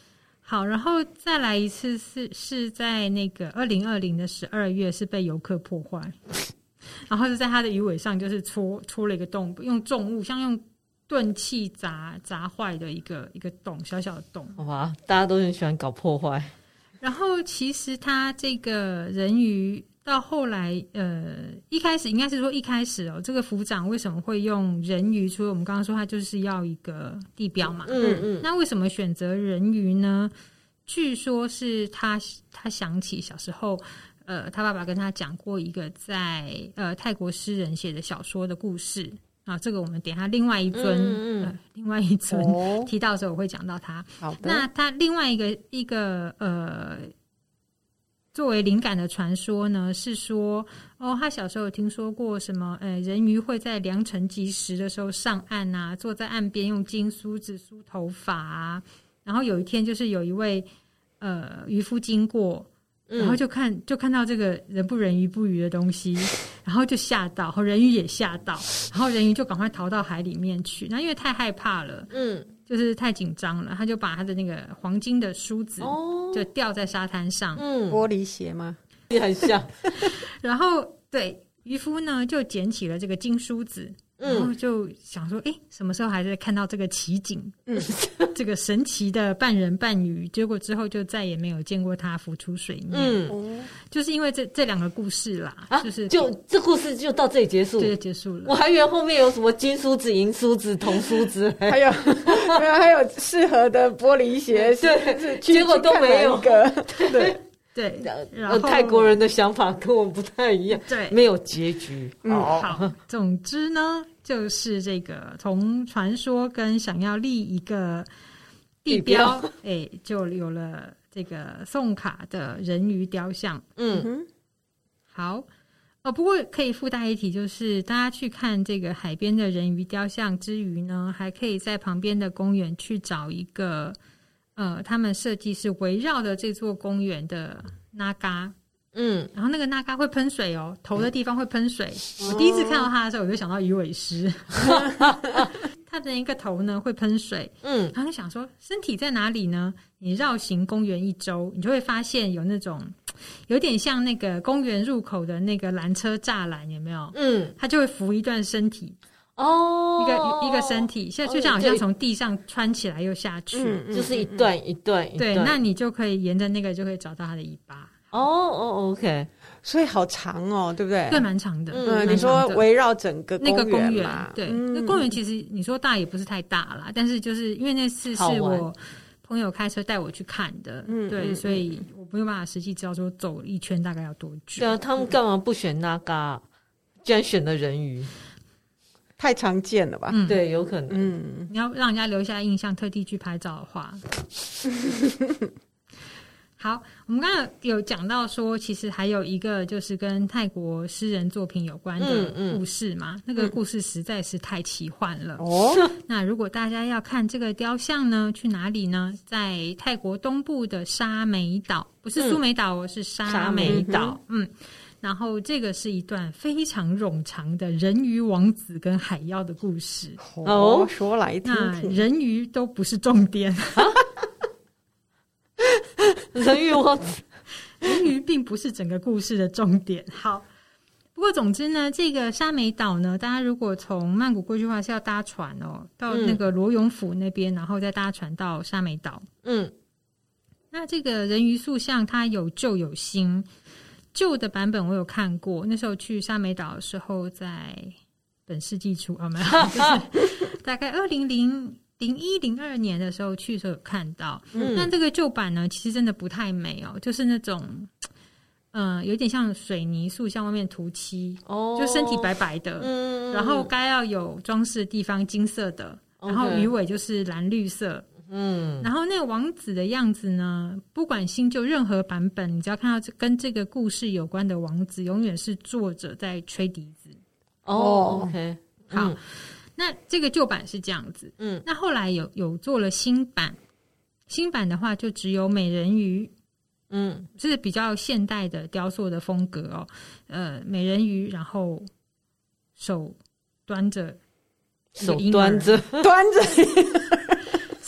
好，然后再来一次是是在那个二零二零的十二月，是被游客破坏，然后是在它的鱼尾上就是戳戳了一个洞，用重物像用钝器砸砸坏的一个一个洞，小小的洞。 好吧，大家都很喜欢搞破坏。 然后其实它这个人鱼到后来，呃，一开始应该是说一开始哦，这个府长为什么会用人鱼？除了我们刚刚说他就是要一个地标嘛， 嗯嗯， 那为什么选择人鱼呢？据说是他他想起小时候，呃，他爸爸跟他讲过一个在呃泰国诗人写的小说的故事啊，这个我们等一下另外一尊，嗯嗯呃、另外一尊、哦、提到的时候我会讲到他。 好的， 那他另外一个一个呃。作为灵感的传说呢，是说哦，他小时候有听说过什么？呃，人鱼会在良辰吉时的时候上岸啊，坐在岸边用金梳子梳头发啊。然后有一天，就是有一位呃渔夫经过，然后就看、嗯、就看到这个人不人鱼不鱼的东西，然后就吓到，然后人鱼也吓到，然后人鱼就赶快逃到海里面去。那因为太害怕了，嗯。就是太紧张了，他就把他的那个黄金的梳子就吊在沙滩上， 嗯，玻璃鞋吗？ 也很像。 然后对渔夫呢，就捡起了这个金梳子，然后就想说，哎、欸，什么时候还在看到这个奇景？嗯，这个神奇的半人半鱼，结果之后就再也没有见过他浮出水面。嗯，就是因为这这两个故事啦，啊、就是就这故事就到这里结束， 对，结束了。 我还以为后面有什么金梳子、银梳子、铜梳子， 还有还有适合的玻璃鞋， 对，结果都没有。 对。对， 然后泰国人的想法跟我们不太一样， 对， 没有结局。 嗯，好，总之呢，就是这个从传说跟想要立一个地标，哎，就有了这个宋卡的人鱼雕像。嗯哼，好。哦，不过可以附带一提，就是大家去看这个海边的人鱼雕像之余呢，还可以在旁边的公园去找一个。呃，他们设计是围绕着这座公园的那嘎，嗯，然后那个那嘎会喷水哦，头的地方会喷水。嗯、我第一次看到它的时候，我就想到鱼尾狮，它的一个头呢会喷水，嗯，然后就想说身体在哪里呢？你绕行公园一周，你就会发现有那种有点像那个公园入口的那个缆车栅栏，有没有？嗯，它就会浮一段身体。哦，一个一个身体，现在就像好像从地上穿起来又下去， 嗯、就是一段一段一段。 对，那你就可以沿着那个就可以找到它的尾巴。 哦哦 ，OK， 所以好长哦，对不对？ 对，蛮长的。 嗯，你说围绕整个那个公园嘛， 对，那公园其实你说大也不是太大啦，但是就是因为那次是我朋友开车带我去看的，嗯，对，所以我没有办法实际知道说走一圈大概要多久。 对啊，他们干嘛不选那嘎？居然选了人鱼。 太常见了吧？ 嗯，对，有可能。 嗯，你要让人家留下印象，特地去拍照的话，好。我们刚刚有讲到说，其实还有一个就是跟泰国诗人作品有关的故事嘛。嗯嗯、那个故事实在是太奇幻了哦。那如果大家要看这个雕像呢，去哪里呢？在泰国东部的沙美岛，不是苏梅岛哦，嗯、是沙美岛。嗯。嗯然后这个是一段非常冗长的人鱼王子跟海妖的故事哦，说来听听。 那人鱼都不是重点， 人鱼王子， 人鱼并不是整个故事的重点。好，不过总之呢，这个沙美岛呢，大家如果从曼谷过去的话是要搭船哦，到那个罗永府那边，然后再搭船到沙美岛。嗯，那这个人鱼塑像它有旧有新。旧的版本我有看过，那时候去沙美岛的时候，在本世纪初啊，没有，就是大概二零零零一零二年的时候去的时候有看到。嗯，但这个旧版呢，其实真的不太美哦，就是那种，嗯、呃，有点像水泥塑像外面涂漆，哦，就身体白白的，嗯，然后该要有装饰的地方金色的，然后鱼尾就是蓝绿色。嗯，然后那个王子的样子呢，不管新旧任何版本，你只要看到跟这个故事有关的王子，永远是坐着在吹笛子。 哦 ，OK， 好，嗯、那这个旧版是这样子。嗯，那后来有有做了新版，新版的话就只有美人鱼，嗯，是比较现代的雕塑的风格哦。呃，美人鱼，然后手端着， 手端着， 端着。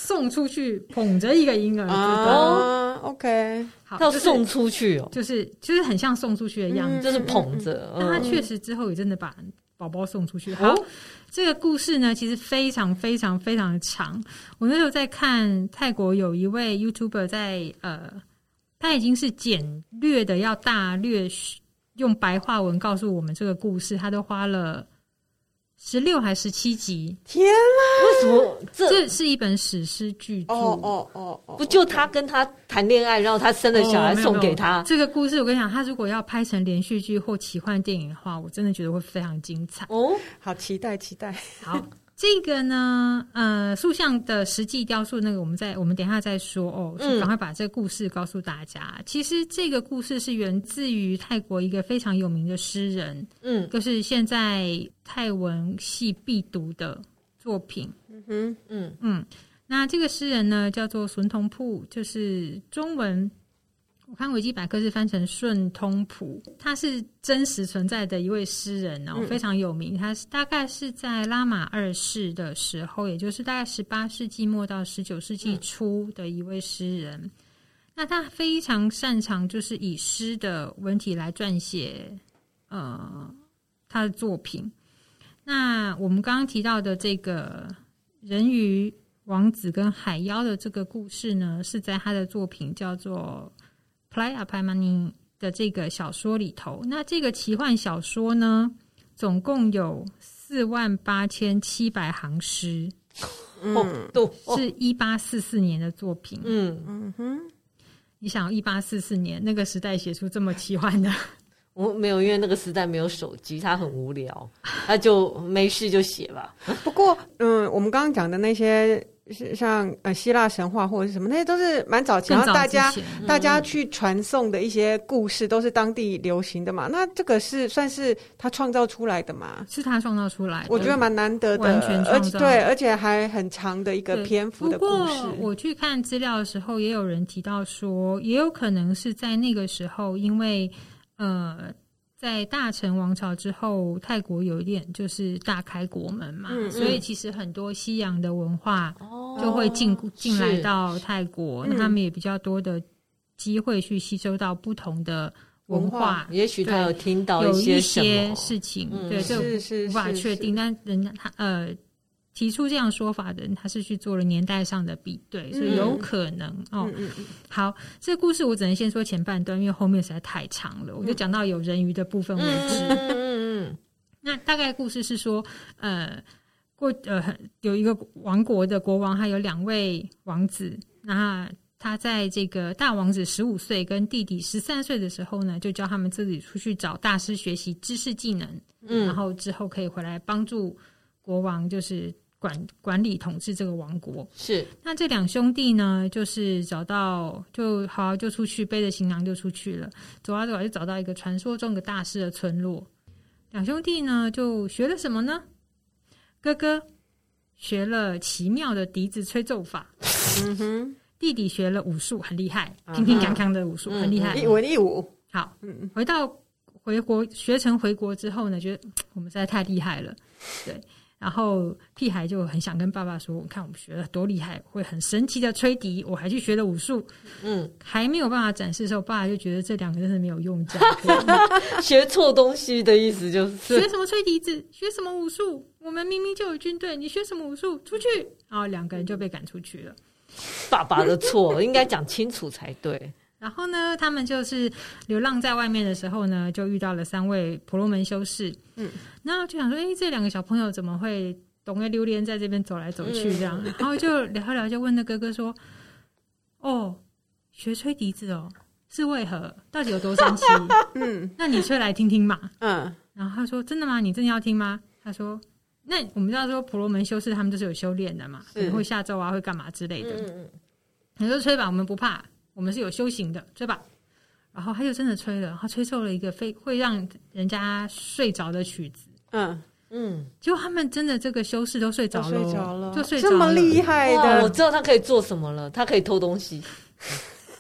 送出去，捧着一个婴儿。 啊 ，OK， 好，要送出去哦， 就是就是很像送出去的样子， 嗯、就是捧着。 但他确实之后也真的把宝宝送出去。好，哦、这个故事呢，其实非常非常非常的长。我那时候在看泰国有一位 YouTuber 在呃，他已经是简略的要大略用白话文告诉我们这个故事，他都花了十六还十七集。 天啊！ 为什么 这, 这是一本史诗巨著？ 哦哦哦哦， 不就他跟他谈恋爱，然后他生了小孩送给他？ 哦、这个故事我跟你讲，他如果要拍成连续剧或奇幻电影的话，我真的觉得会非常精彩哦。 好期待期待。 好。这个呢，呃，塑像的实际雕塑那个，我们再我们等一下再说哦。就赶快把这个故事告诉大家。嗯、其实这个故事是源自于泰国一个非常有名的诗人，嗯，就是现在泰文系必读的作品。嗯哼，嗯嗯。那这个诗人呢，叫做孙通铺，就是中文。我看维基百科是翻成顺通普，他是真实存在的一位诗人哦，嗯、非常有名。他大概是在拉玛二世的时候，也就是大概十八世纪末到十九世纪初的一位诗人。嗯、那他非常擅长就是以诗的文体来撰写呃他的作品。那我们刚刚提到的这个人鱼王子跟海妖的这个故事呢，是在他的作品叫做Playa Paimani 的这个小说里头。那这个奇幻小说呢，总共有四万八千七百行诗， 嗯， 是一八四四年的作品。 嗯嗯哼， 你想一八四四年那个时代写出这么奇幻的？ 我没有，因为那个时代没有手机，他很无聊，他就没事就写吧。 不过，嗯，我们刚刚讲的那些。像呃希腊神话或者是什么，那些都是蛮早前，然后大家、嗯、大家去传颂的一些故事，都是当地流行的嘛。那这个是算是他创造出来的嘛？ 是他创造出来的， 我觉得蛮难得的， 完全创造， 对，而且还很长的一个篇幅的故事。 不过我去看资料的时候，也有人提到说，也有可能是在那个时候，因为呃。在大成王朝之后，泰国有一点就是大开国门嘛，嗯嗯，所以其实很多西洋的文化就会进进、哦、来到泰国，那他们也比较多的机会去吸收到不同的文化。文化也许他有听到一些什么有一些事情，嗯、对，这无法确定，但人家他呃。提出这样说法的人，他是去做了年代上的比对，所以有可能、嗯、哦。嗯嗯、好，这个故事我只能先说前半段，因为后面实在太长了，我就讲到有人鱼的部分为止。嗯嗯嗯嗯、那大概故事是说，呃，过呃有一个王国的国王，他有两位王子，那他在这个大王子十五岁跟弟弟十三岁的时候呢，就叫他们自己出去找大师学习知识技能，嗯，然后之后可以回来帮助国王，就是管管理统治这个王国。 是，那这两兄弟呢，就是找到就好就出去，背着行囊就出去了，走啊走啊就找到一个传说中的大师的村落。两兄弟呢就学了什么呢？哥哥学了奇妙的笛子吹奏法，嗯哼，弟弟学了武术，很厉害，铿铿锵锵的武术，很厉害， 一文一武。 好，回到回国学成回国之后呢，觉得我们实在太厉害了，对。然后屁孩就很想跟爸爸说，我看我们学了多厉害，会很神奇的吹笛，我还去学了武术，嗯，还没有办法展示的时候，爸爸就觉得这两个真是没有用架学错东西的意思就是学什么吹笛子，学什么武术，我们明明就有军队，你学什么武术，出去。然后两个人就被赶出去了。 爸爸的错应该讲清楚才对。 然后呢，他们就是流浪在外面的时候呢，就遇到了三位婆罗门修士。嗯，然后就想说，哎，这两个小朋友怎么会懂得榴莲在这边走来走去这样？嗯、然后就聊一聊，就问那哥哥说：“哦，学吹笛子哦，是为何？到底有多神奇？嗯，那你吹来听听嘛。”嗯，然后他说：“真的吗？你真的要听吗？”他说：“那我们知道说婆罗门修士他们都是有修炼的嘛，可能会下咒啊，会干嘛之类的。嗯嗯，你就吹吧，我们不怕。”我们是有修行的，吹吧。然后他就真的吹了，他吹奏了一个非会让人家睡着的曲子。嗯嗯，结果他们真的这个修士都睡着了， 睡着了， 就睡着了， 这么厉害的。 我知道他可以做什么了，他可以偷东西。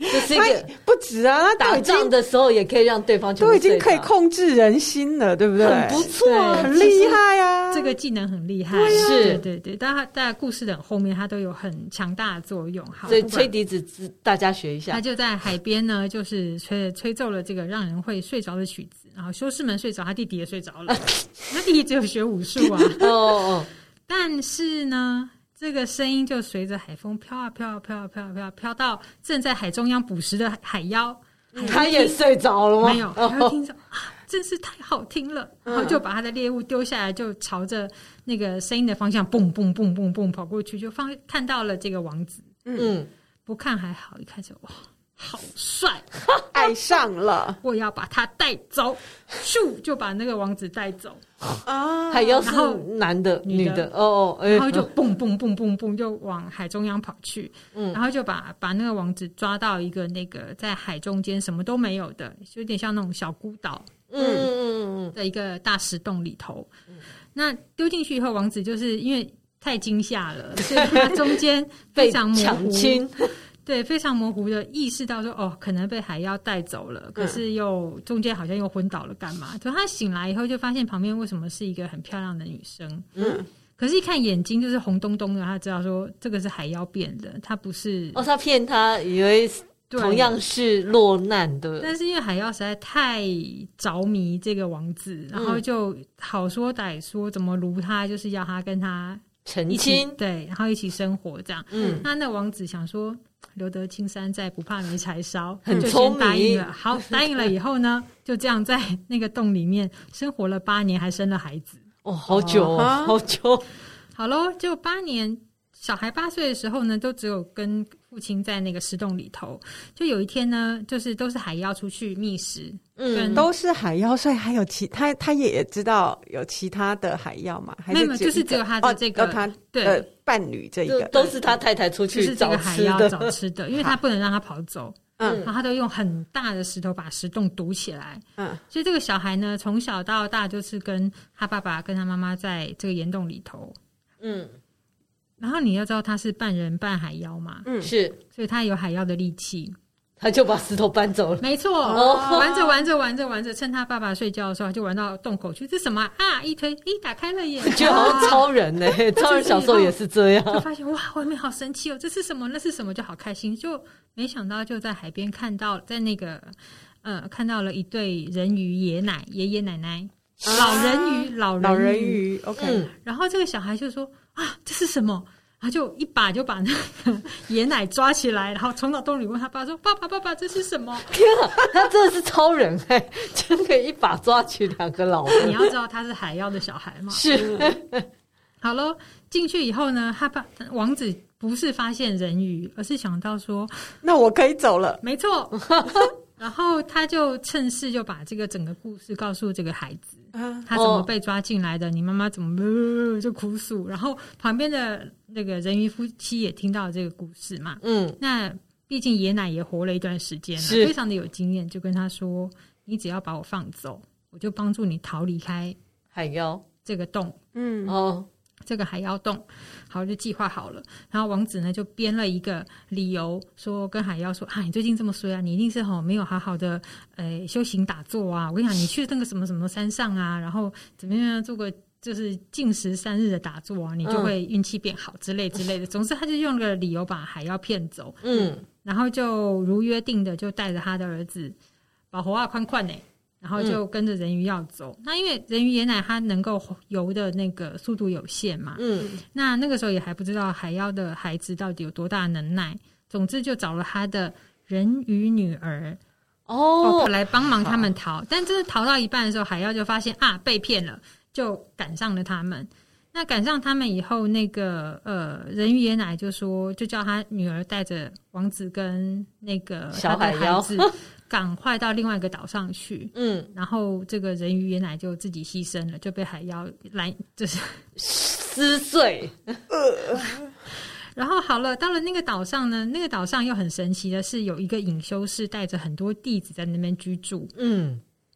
就是一个不止啊，他打仗的时候也可以让对方全部都已经可以控制人心了，对不对？ 很不错， 很厉害啊！ 这个技能很厉害， 是， 对对对。但他在故事的后面，它都有很强大的作用。好， 所以吹笛子，大家学一下。 他就在海边呢，就是吹吹奏了这个让人会睡着的曲子。然后修士们睡着，他弟弟也睡着了。他弟弟只有学武术啊。 哦哦。 但是呢，这个声音就随着海风飘啊飘啊飘啊飘啊飘啊飘到正在海中央捕食的海妖， 他也睡着了吗？ 没有，他就听着、哦、啊，真是太好听了，然后就把他的猎物丢下来，就朝着那个声音的方向蹦蹦蹦蹦蹦跑过去，就放看到了这个王子。嗯，不看还好，一看就哇，好帅， 爱上了， 我要把他带走，咻就把那个王子带走。 啊，海妖是男的女的哦哦， 然后就蹦蹦蹦蹦蹦就往海中央跑去，嗯，然后就把把那个王子抓到一个那个在海中间什么都没有的，有点像那种小孤岛，嗯嗯嗯的一个大石洞里头。嗯、那丢进去以后，王子就是因为太惊吓了，所以他中间非常模糊。对，非常模糊的意识到说，哦，可能被海妖带走了，可是又中间好像又昏倒了，干嘛？就他醒来以后，就发现旁边为什么是一个很漂亮的女生，嗯，可是一看眼睛就是红咚咚的，他知道说这个是海妖变的，他不是哦，他骗他，以为同样是落难的， 但是因为海妖实在太着迷这个王子，然后就好说歹说，怎么撸他，就是要他跟他成亲， 对，然后一起生活这样，嗯，那那王子想说。留得青山在，不怕没柴烧， 很聪明， 就先答应了。好，答应了以后呢，就这样在那个洞里面生活了八年，还生了孩子。 哦，好久哦，哦好久。 好咯，就八年，小孩八岁的时候呢，都只有跟父亲在那个石洞里头。就有一天呢，就是都是海妖出去觅食， 嗯，都是海妖，所以还有其他，他也知道有其他的海妖嘛？还是没有，就是只有他的这个、 哦、他的伴侣这一个， 都是他太太出去找吃的， 就是、找吃的，因为他不能让他跑走。嗯，然后他都用很大的石头把石洞堵起来。嗯，所以这个小孩呢，从小到大就是跟他爸爸跟他妈妈在这个岩洞里头。嗯。然后你要知道他是半人半海妖嘛， 嗯，是， 所以他有海妖的力气， 他就把石头搬走了。 没错，哦、玩着玩着玩着玩着，趁他爸爸睡觉的时候，就玩到洞口去。这什么啊？一推，一打开了耶！ 就好像超人呢、欸，超人小时候也是这样。 就发现哇，外面好神奇哦，这是什么？那是什么？就好开心。就没想到就在海边看到，在那个呃看到了一对人鱼爷奶爷爷奶奶。啊、老人鱼，老人鱼， 老人鱼 ，OK、嗯。 然后这个小孩就说：“啊，这是什么？”然后就一把就把那个爷奶抓起来，然后冲到洞里问他爸说：“爸爸，爸爸，这是什么？” 天啊，他真的是超人哎、欸，真可以一把抓起两个老人。 你要知道他是海妖的小孩嘛？ 是。 好咯，进去以后呢，他爸王子不是发现人鱼，而是想到说：“ 那我可以走了。” 没错。然后他就趁势就把这个整个故事告诉这个孩子，他怎么被抓进来的，哦、你妈妈怎么、呃、就哭诉，然后旁边的那个人鱼夫妻也听到这个故事嘛，嗯，那毕竟爷奶也活了一段时间了，非常的有经验，就跟他说，你只要把我放走，我就帮助你逃离开海妖这个洞， 嗯哦。 这个海妖洞，好，就计划好了。然后王子呢就编了一个理由，说跟海妖说啊，你最近这么衰啊，你一定是吼没有好好的呃修行打坐啊。我跟你讲，你去那个什么什么山上啊，然后怎么样做个就是禁食三日的打坐啊，你就会运气变好之类之类的。嗯、总之，他就用了个理由把海妖骗走。嗯，然后就如约定的就带着他的儿子把活啊宽宽呢。然后就跟着人鱼要走，嗯、那因为人鱼爷奶它能够游的那个速度有限嘛，嗯，那那个时候也还不知道海妖的孩子到底有多大能耐，总之就找了他的人鱼女儿哦, 哦来帮忙他们逃，但真的逃到一半的时候，海妖就发现啊被骗了，就赶上了他们。那赶上他们以后，那个呃人鱼爷奶就说，就叫他女儿带着王子跟那个小海妖孩子赶快到另外一个岛上去。嗯，然后这个人鱼爷奶就自己牺牲了，就被海妖来就是撕碎。 然后好了，到了那个岛上呢，那个岛上又很神奇的是，有一个隐修士带着很多弟子在那边居住。嗯。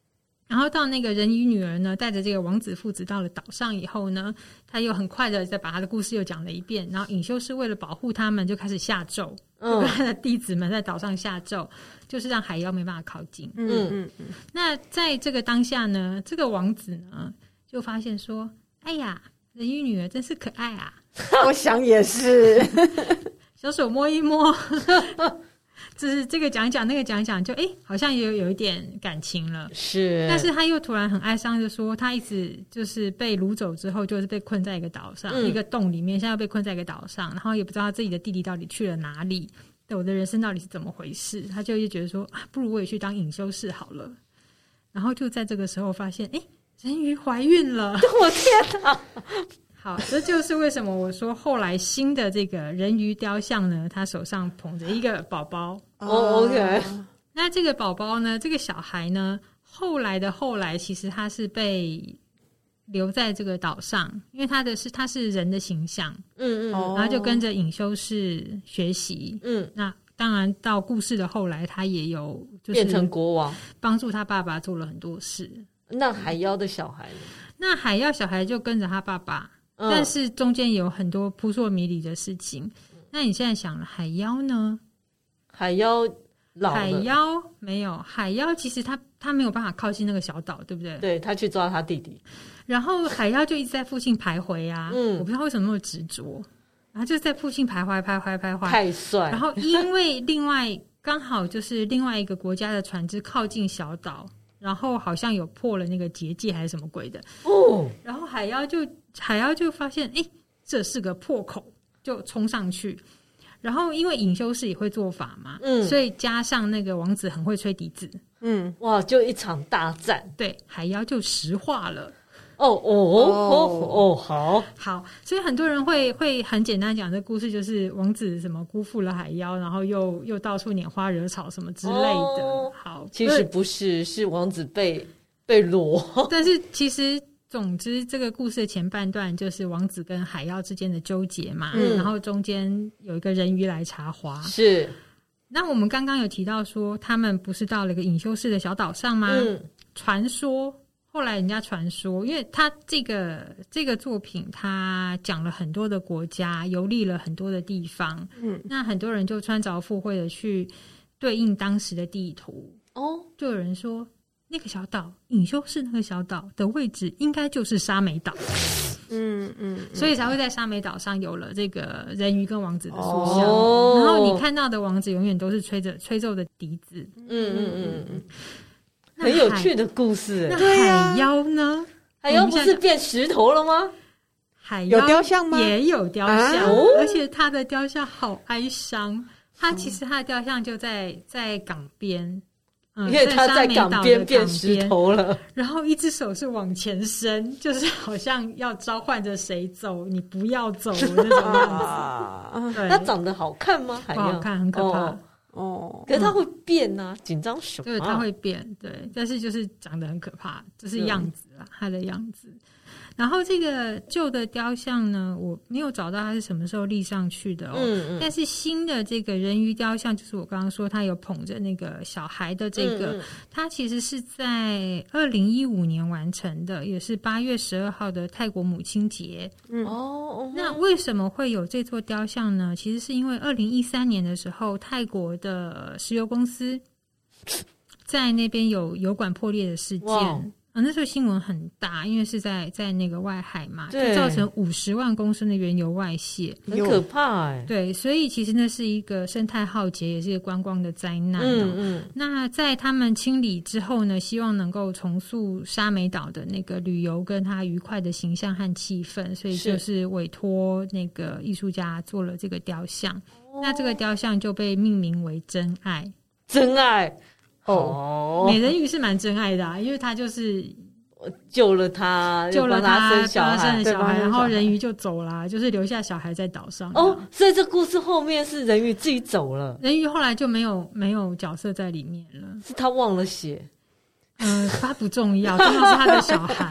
然后到那个人鱼女儿呢，带着这个王子父子到了岛上以后呢，他又很快的再把他的故事又讲了一遍。然后隐修士为了保护他们，就开始下咒，嗯、就跟他的弟子们在岛上下咒，就是让海妖没办法靠近。 嗯嗯嗯。 那在这个当下呢，这个王子呢就发现说：“哎呀，人鱼女儿真是可爱啊！” 我想也是， 小手摸一摸。就是这个讲一讲，那个讲一讲，就哎、欸，好像也有有一点感情了。 是， 但是他又突然很哀伤，就说他一直就是被掳走之后，就是被困在一个岛上，嗯、一个洞里面，现在被困在一个岛上，然后也不知道自己的弟弟到底去了哪里，对我的人生到底是怎么回事。他就觉得说啊，不如我也去当隐修士好了。然后就在这个时候发现，哎、欸，人鱼怀孕了！ 我天哪！ 好，这就是为什么我说后来新的这个人鱼雕像呢，他手上捧着一个宝宝。 哦 ，OK。 那这个宝宝呢，这个小孩呢，后来的后来，其实他是被留在这个岛上，因为他的是他是人的形象， 嗯嗯， 然后就跟着隐修士学习， 嗯， 那当然到故事的后来，他也有就是变成国王， 帮助他爸爸做了很多事。 那海妖的小孩呢？ 那海妖小孩就跟着他爸爸。嗯、但是中间有很多扑朔迷离的事情。那你现在想了，海妖呢？ 海妖老了， 海妖没有，海妖其实他他没有办法靠近那个小岛，对不对？ 对，他去抓他弟弟， 然后海妖就一直在附近徘徊啊。嗯，我不知道为什么那么执着，然后就在附近徘徊徘徊徘徊， 太帅。 然后因为另外刚好就是另外一个国家的船只靠近小岛。然后好像有破了那个结界还是什么鬼的哦， 然后海妖就海妖就发现哎，这是个破口，就冲上去。然后因为隐修士也会做法嘛，嗯，所以加上那个王子很会吹笛子， 嗯，哇，就一场大战， 对，海妖就石化了。 哦哦哦哦，好好，所以很多人会会很简单讲这故事，就是王子什么辜负了海妖，然后又又到处拈花惹草什么之类的。哦、好， 其实不是，是王子被被裸。 但是其实总之这个故事的前半段就是王子跟海妖之间的纠结嘛，嗯、然后中间有一个人鱼来插花。 是， 那我们刚刚有提到说他们不是到了一个隐修士的小岛上吗？嗯，传说。后来人家传说，因为他这个这个作品，他讲了很多的国家，游历了很多的地方，嗯，那很多人就穿凿附会的去对应当时的地图，哦，就有人说那个小岛，隐修士那个小岛的位置应该就是沙美岛，嗯嗯，所以才会在沙美岛上有了这个人鱼跟王子的塑像，哦，然后你看到的王子永远都是吹着吹奏的笛子， 嗯嗯嗯嗯。很有趣的故事。 那海妖呢？ 海妖不是变石头了吗？ 海妖有雕像吗？ 也有雕像， 啊、 而且他的雕像好哀伤。他其实他的雕像就在在港边， 嗯，因为他在港边变石头了， 然后一只手是往前伸，就是好像要召唤着谁走，你不要走那种样子。对， 他长得好看吗？海妖不好看，很可怕。 哦哦，可是它会变啊，紧张熊， 对，它会变，对，但是就是长得很可怕，这是样子啦，它的样子。然后这个旧的雕像呢，我没有找到它是什么时候立上去的哦。嗯嗯。但是新的这个人鱼雕像，就是我刚刚说它有捧着那个小孩的这个，嗯嗯它其实是在二零一五年完成的，也是八月十二号的泰国母亲节。嗯哦。那为什么会有这座雕像呢？其实是因为二零一三年的时候，泰国的石油公司在那边有油管破裂的事件。啊、那时候新闻很大，因为是在在那个外海嘛，就造成五十万公升的原油外泄， 很可怕哎、欸。 对，所以其实那是一个生态浩劫，也是一个观光的灾难、喔。嗯嗯。那在他们清理之后呢，希望能够重塑沙美岛的那个旅游跟它愉快的形象和气氛，所以就是委托那个艺术家做了这个雕像。哦、那这个雕像就被命名为真爱， 真爱。 哦，美人鱼是蛮真爱的啊，因为他就是救了他， 救了他， 生小孩， 生了小孩，然后人鱼就走了，就是留下小孩在岛上。 哦，所以这故事后面是人鱼自己走了， 人鱼后来就没有没有角色在里面了， 是他忘了写。 嗯、呃，他不重要，重要是他的小孩。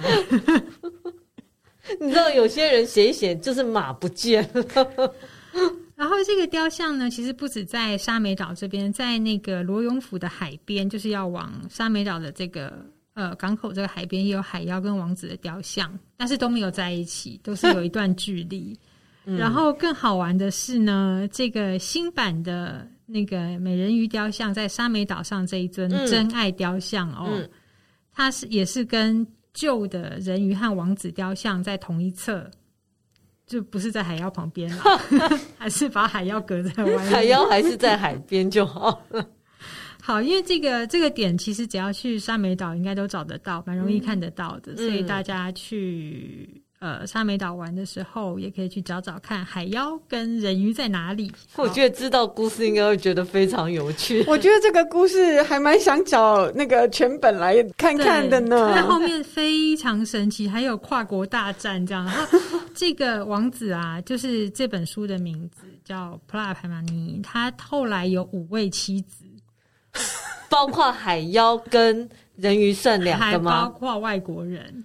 你知道有些人写一写就是马不见了。 然后这个雕像呢，其实不止在沙美岛这边，在那个罗永府的海边，就是要往沙美岛的这个呃港口这个海边也有海妖跟王子的雕像，但是都没有在一起，都是有一段距离。嗯、然后更好玩的是呢，这个新版的那个美人鱼雕像在沙美岛上这一尊真爱雕像哦，嗯、它是也是跟旧的人鱼和王子雕像在同一侧。就不是在海妖旁边了，还是把海妖隔在外面。 海妖还是在海边就好了。 好，因为这个这个点其实只要去沙美岛应该都找得到，蛮容易看得到的，嗯、所以大家去呃沙美岛玩的时候，也可以去找找看海妖跟人鱼在哪里。 我觉得知道故事应该会觉得非常有趣。 我觉得这个故事还蛮想找那个全本来看看的呢。 那后面非常神奇，还有跨国大战这样。然后这个王子啊，就是这本书的名字叫普拉帕玛尼，他后来有五位妻子。 包括海妖跟人鱼算两个吗？ 还包括外国人。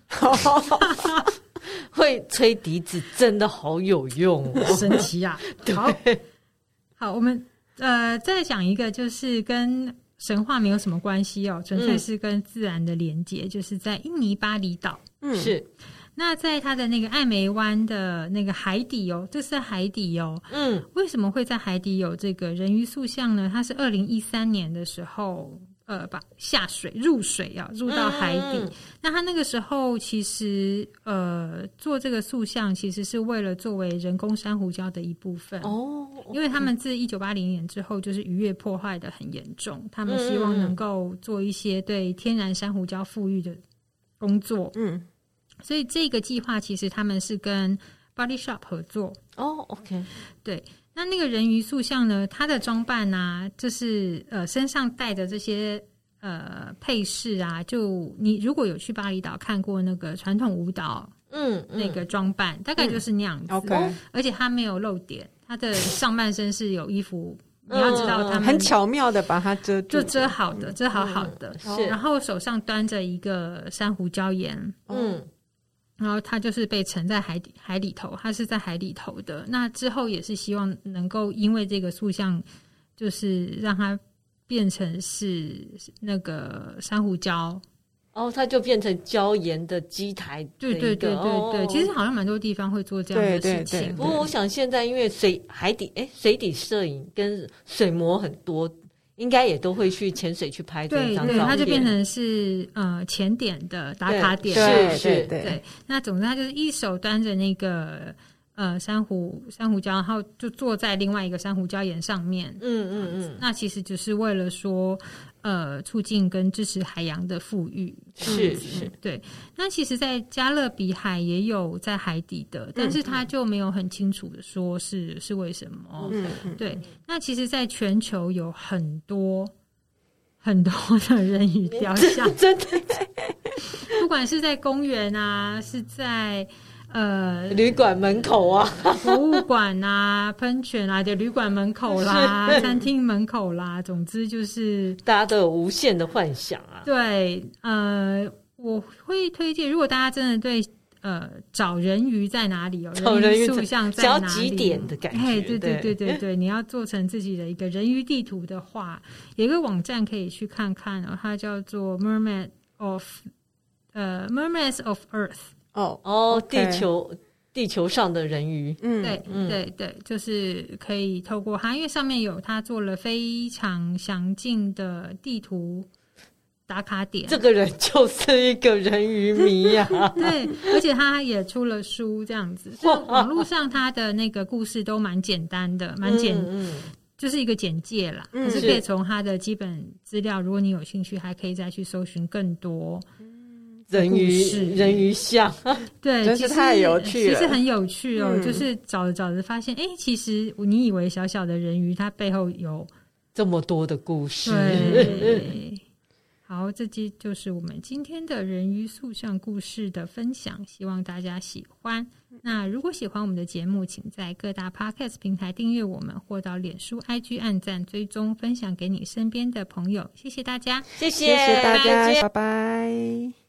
会吹笛子真的好有用、哦， 神奇啊！好，好，我们呃再讲一个，就是跟神话没有什么关系哦，纯粹是跟自然的连结，嗯、就是在印尼巴厘岛。 嗯，是。 那在它的那个艾梅湾的那个海底哦，这是在海底哦。嗯，为什么会在海底有这个人鱼塑像呢？它是二零一三年的时候，呃，把下水入水啊，入到海底。嗯、那他那个时候其实呃做这个塑像，其实是为了作为人工珊瑚礁的一部分哦。因为他们自一九八零年之后，就是渔业破坏的很严重，他们希望能够做一些对天然珊瑚礁富裕的工作。嗯。所以这个计划其实他们是跟 Body Shop 合作哦、oh, ，OK， 对。那那个人鱼塑像呢，它的装扮啊，就是呃身上带的这些呃配饰啊，就你如果有去巴厘岛看过那个传统舞蹈，嗯，那个装扮、嗯、大概就是那样子、嗯、，OK。而且它没有露点，它的上半身是有衣服。你要知道他们很巧妙的把它遮住， 就遮好的，遮好好的， 嗯、是。 然后手上端着一个珊瑚礁岩，嗯。然后它就是被沉在海底海里头，它是在海里头的。那之后也是希望能够因为这个塑像，就是让它变成是那个珊瑚礁， 哦，它就变成礁岩的基台。 对对对对对，哦、其实好像蛮多地方会做这样的事情。对对对， 不过我想现在因为水海底哎水底摄影跟水膜很多。应该也都会去潜水去拍这张照片， 对对，它就变成是呃潜点的打卡点， 是是，对对, 对。那总之，他就是一手端着那个呃珊瑚珊瑚礁，然后就坐在另外一个珊瑚礁岩上面，嗯嗯嗯。那其实就是为了说，呃，促进跟支持海洋的富裕， 是是， 对。那其实，在加勒比海也有在海底的，但是他就没有很清楚的说是是为什么，嗯嗯，对。那其实，在全球有很多很多的人鱼雕像， 真的， 不管是在公园啊，是在。呃， 旅馆门口啊， 博物馆啊，喷泉啊，就旅馆门口啦，餐厅门口啦，总之就是大家都有无限的幻想啊。 对，呃，我会推荐，如果大家真的对呃找人鱼在哪里哦， 找人鱼塑像在哪里， 只要几点的感觉， 哎，对对对对对，你要做成自己的一个人鱼地图的话，有一个网站可以去看看哦，它叫做 Mermaid of 呃 Mermaids of Earth。 哦哦， okay. 地球地球上的人鱼， 嗯，对嗯对对，就是可以透过它，因为上面有它做了非常详尽的地图打卡点。 这个人就是一个人鱼迷呀、啊， 对，而且他也出了书这样子，所以网络上他的那个故事都蛮简单的，蛮简，嗯嗯就是一个简介啦。嗯、可是可以从他的基本资料，如果你有兴趣，还可以再去搜寻更多。 人鱼人鱼像， 对， 真是太有趣了。 其实很有趣哦，嗯、就是找着找着发现，哎，其实你以为小小的人鱼，它背后有这么多的故事。 对，好，这期就是我们今天的人鱼塑像故事的分享，希望大家喜欢。那如果喜欢我们的节目，请在各大 Podcast 平台订阅我们，或到脸书 I G 按赞追踪，分享给你身边的朋友。谢谢大家， 谢谢谢谢大家，拜拜。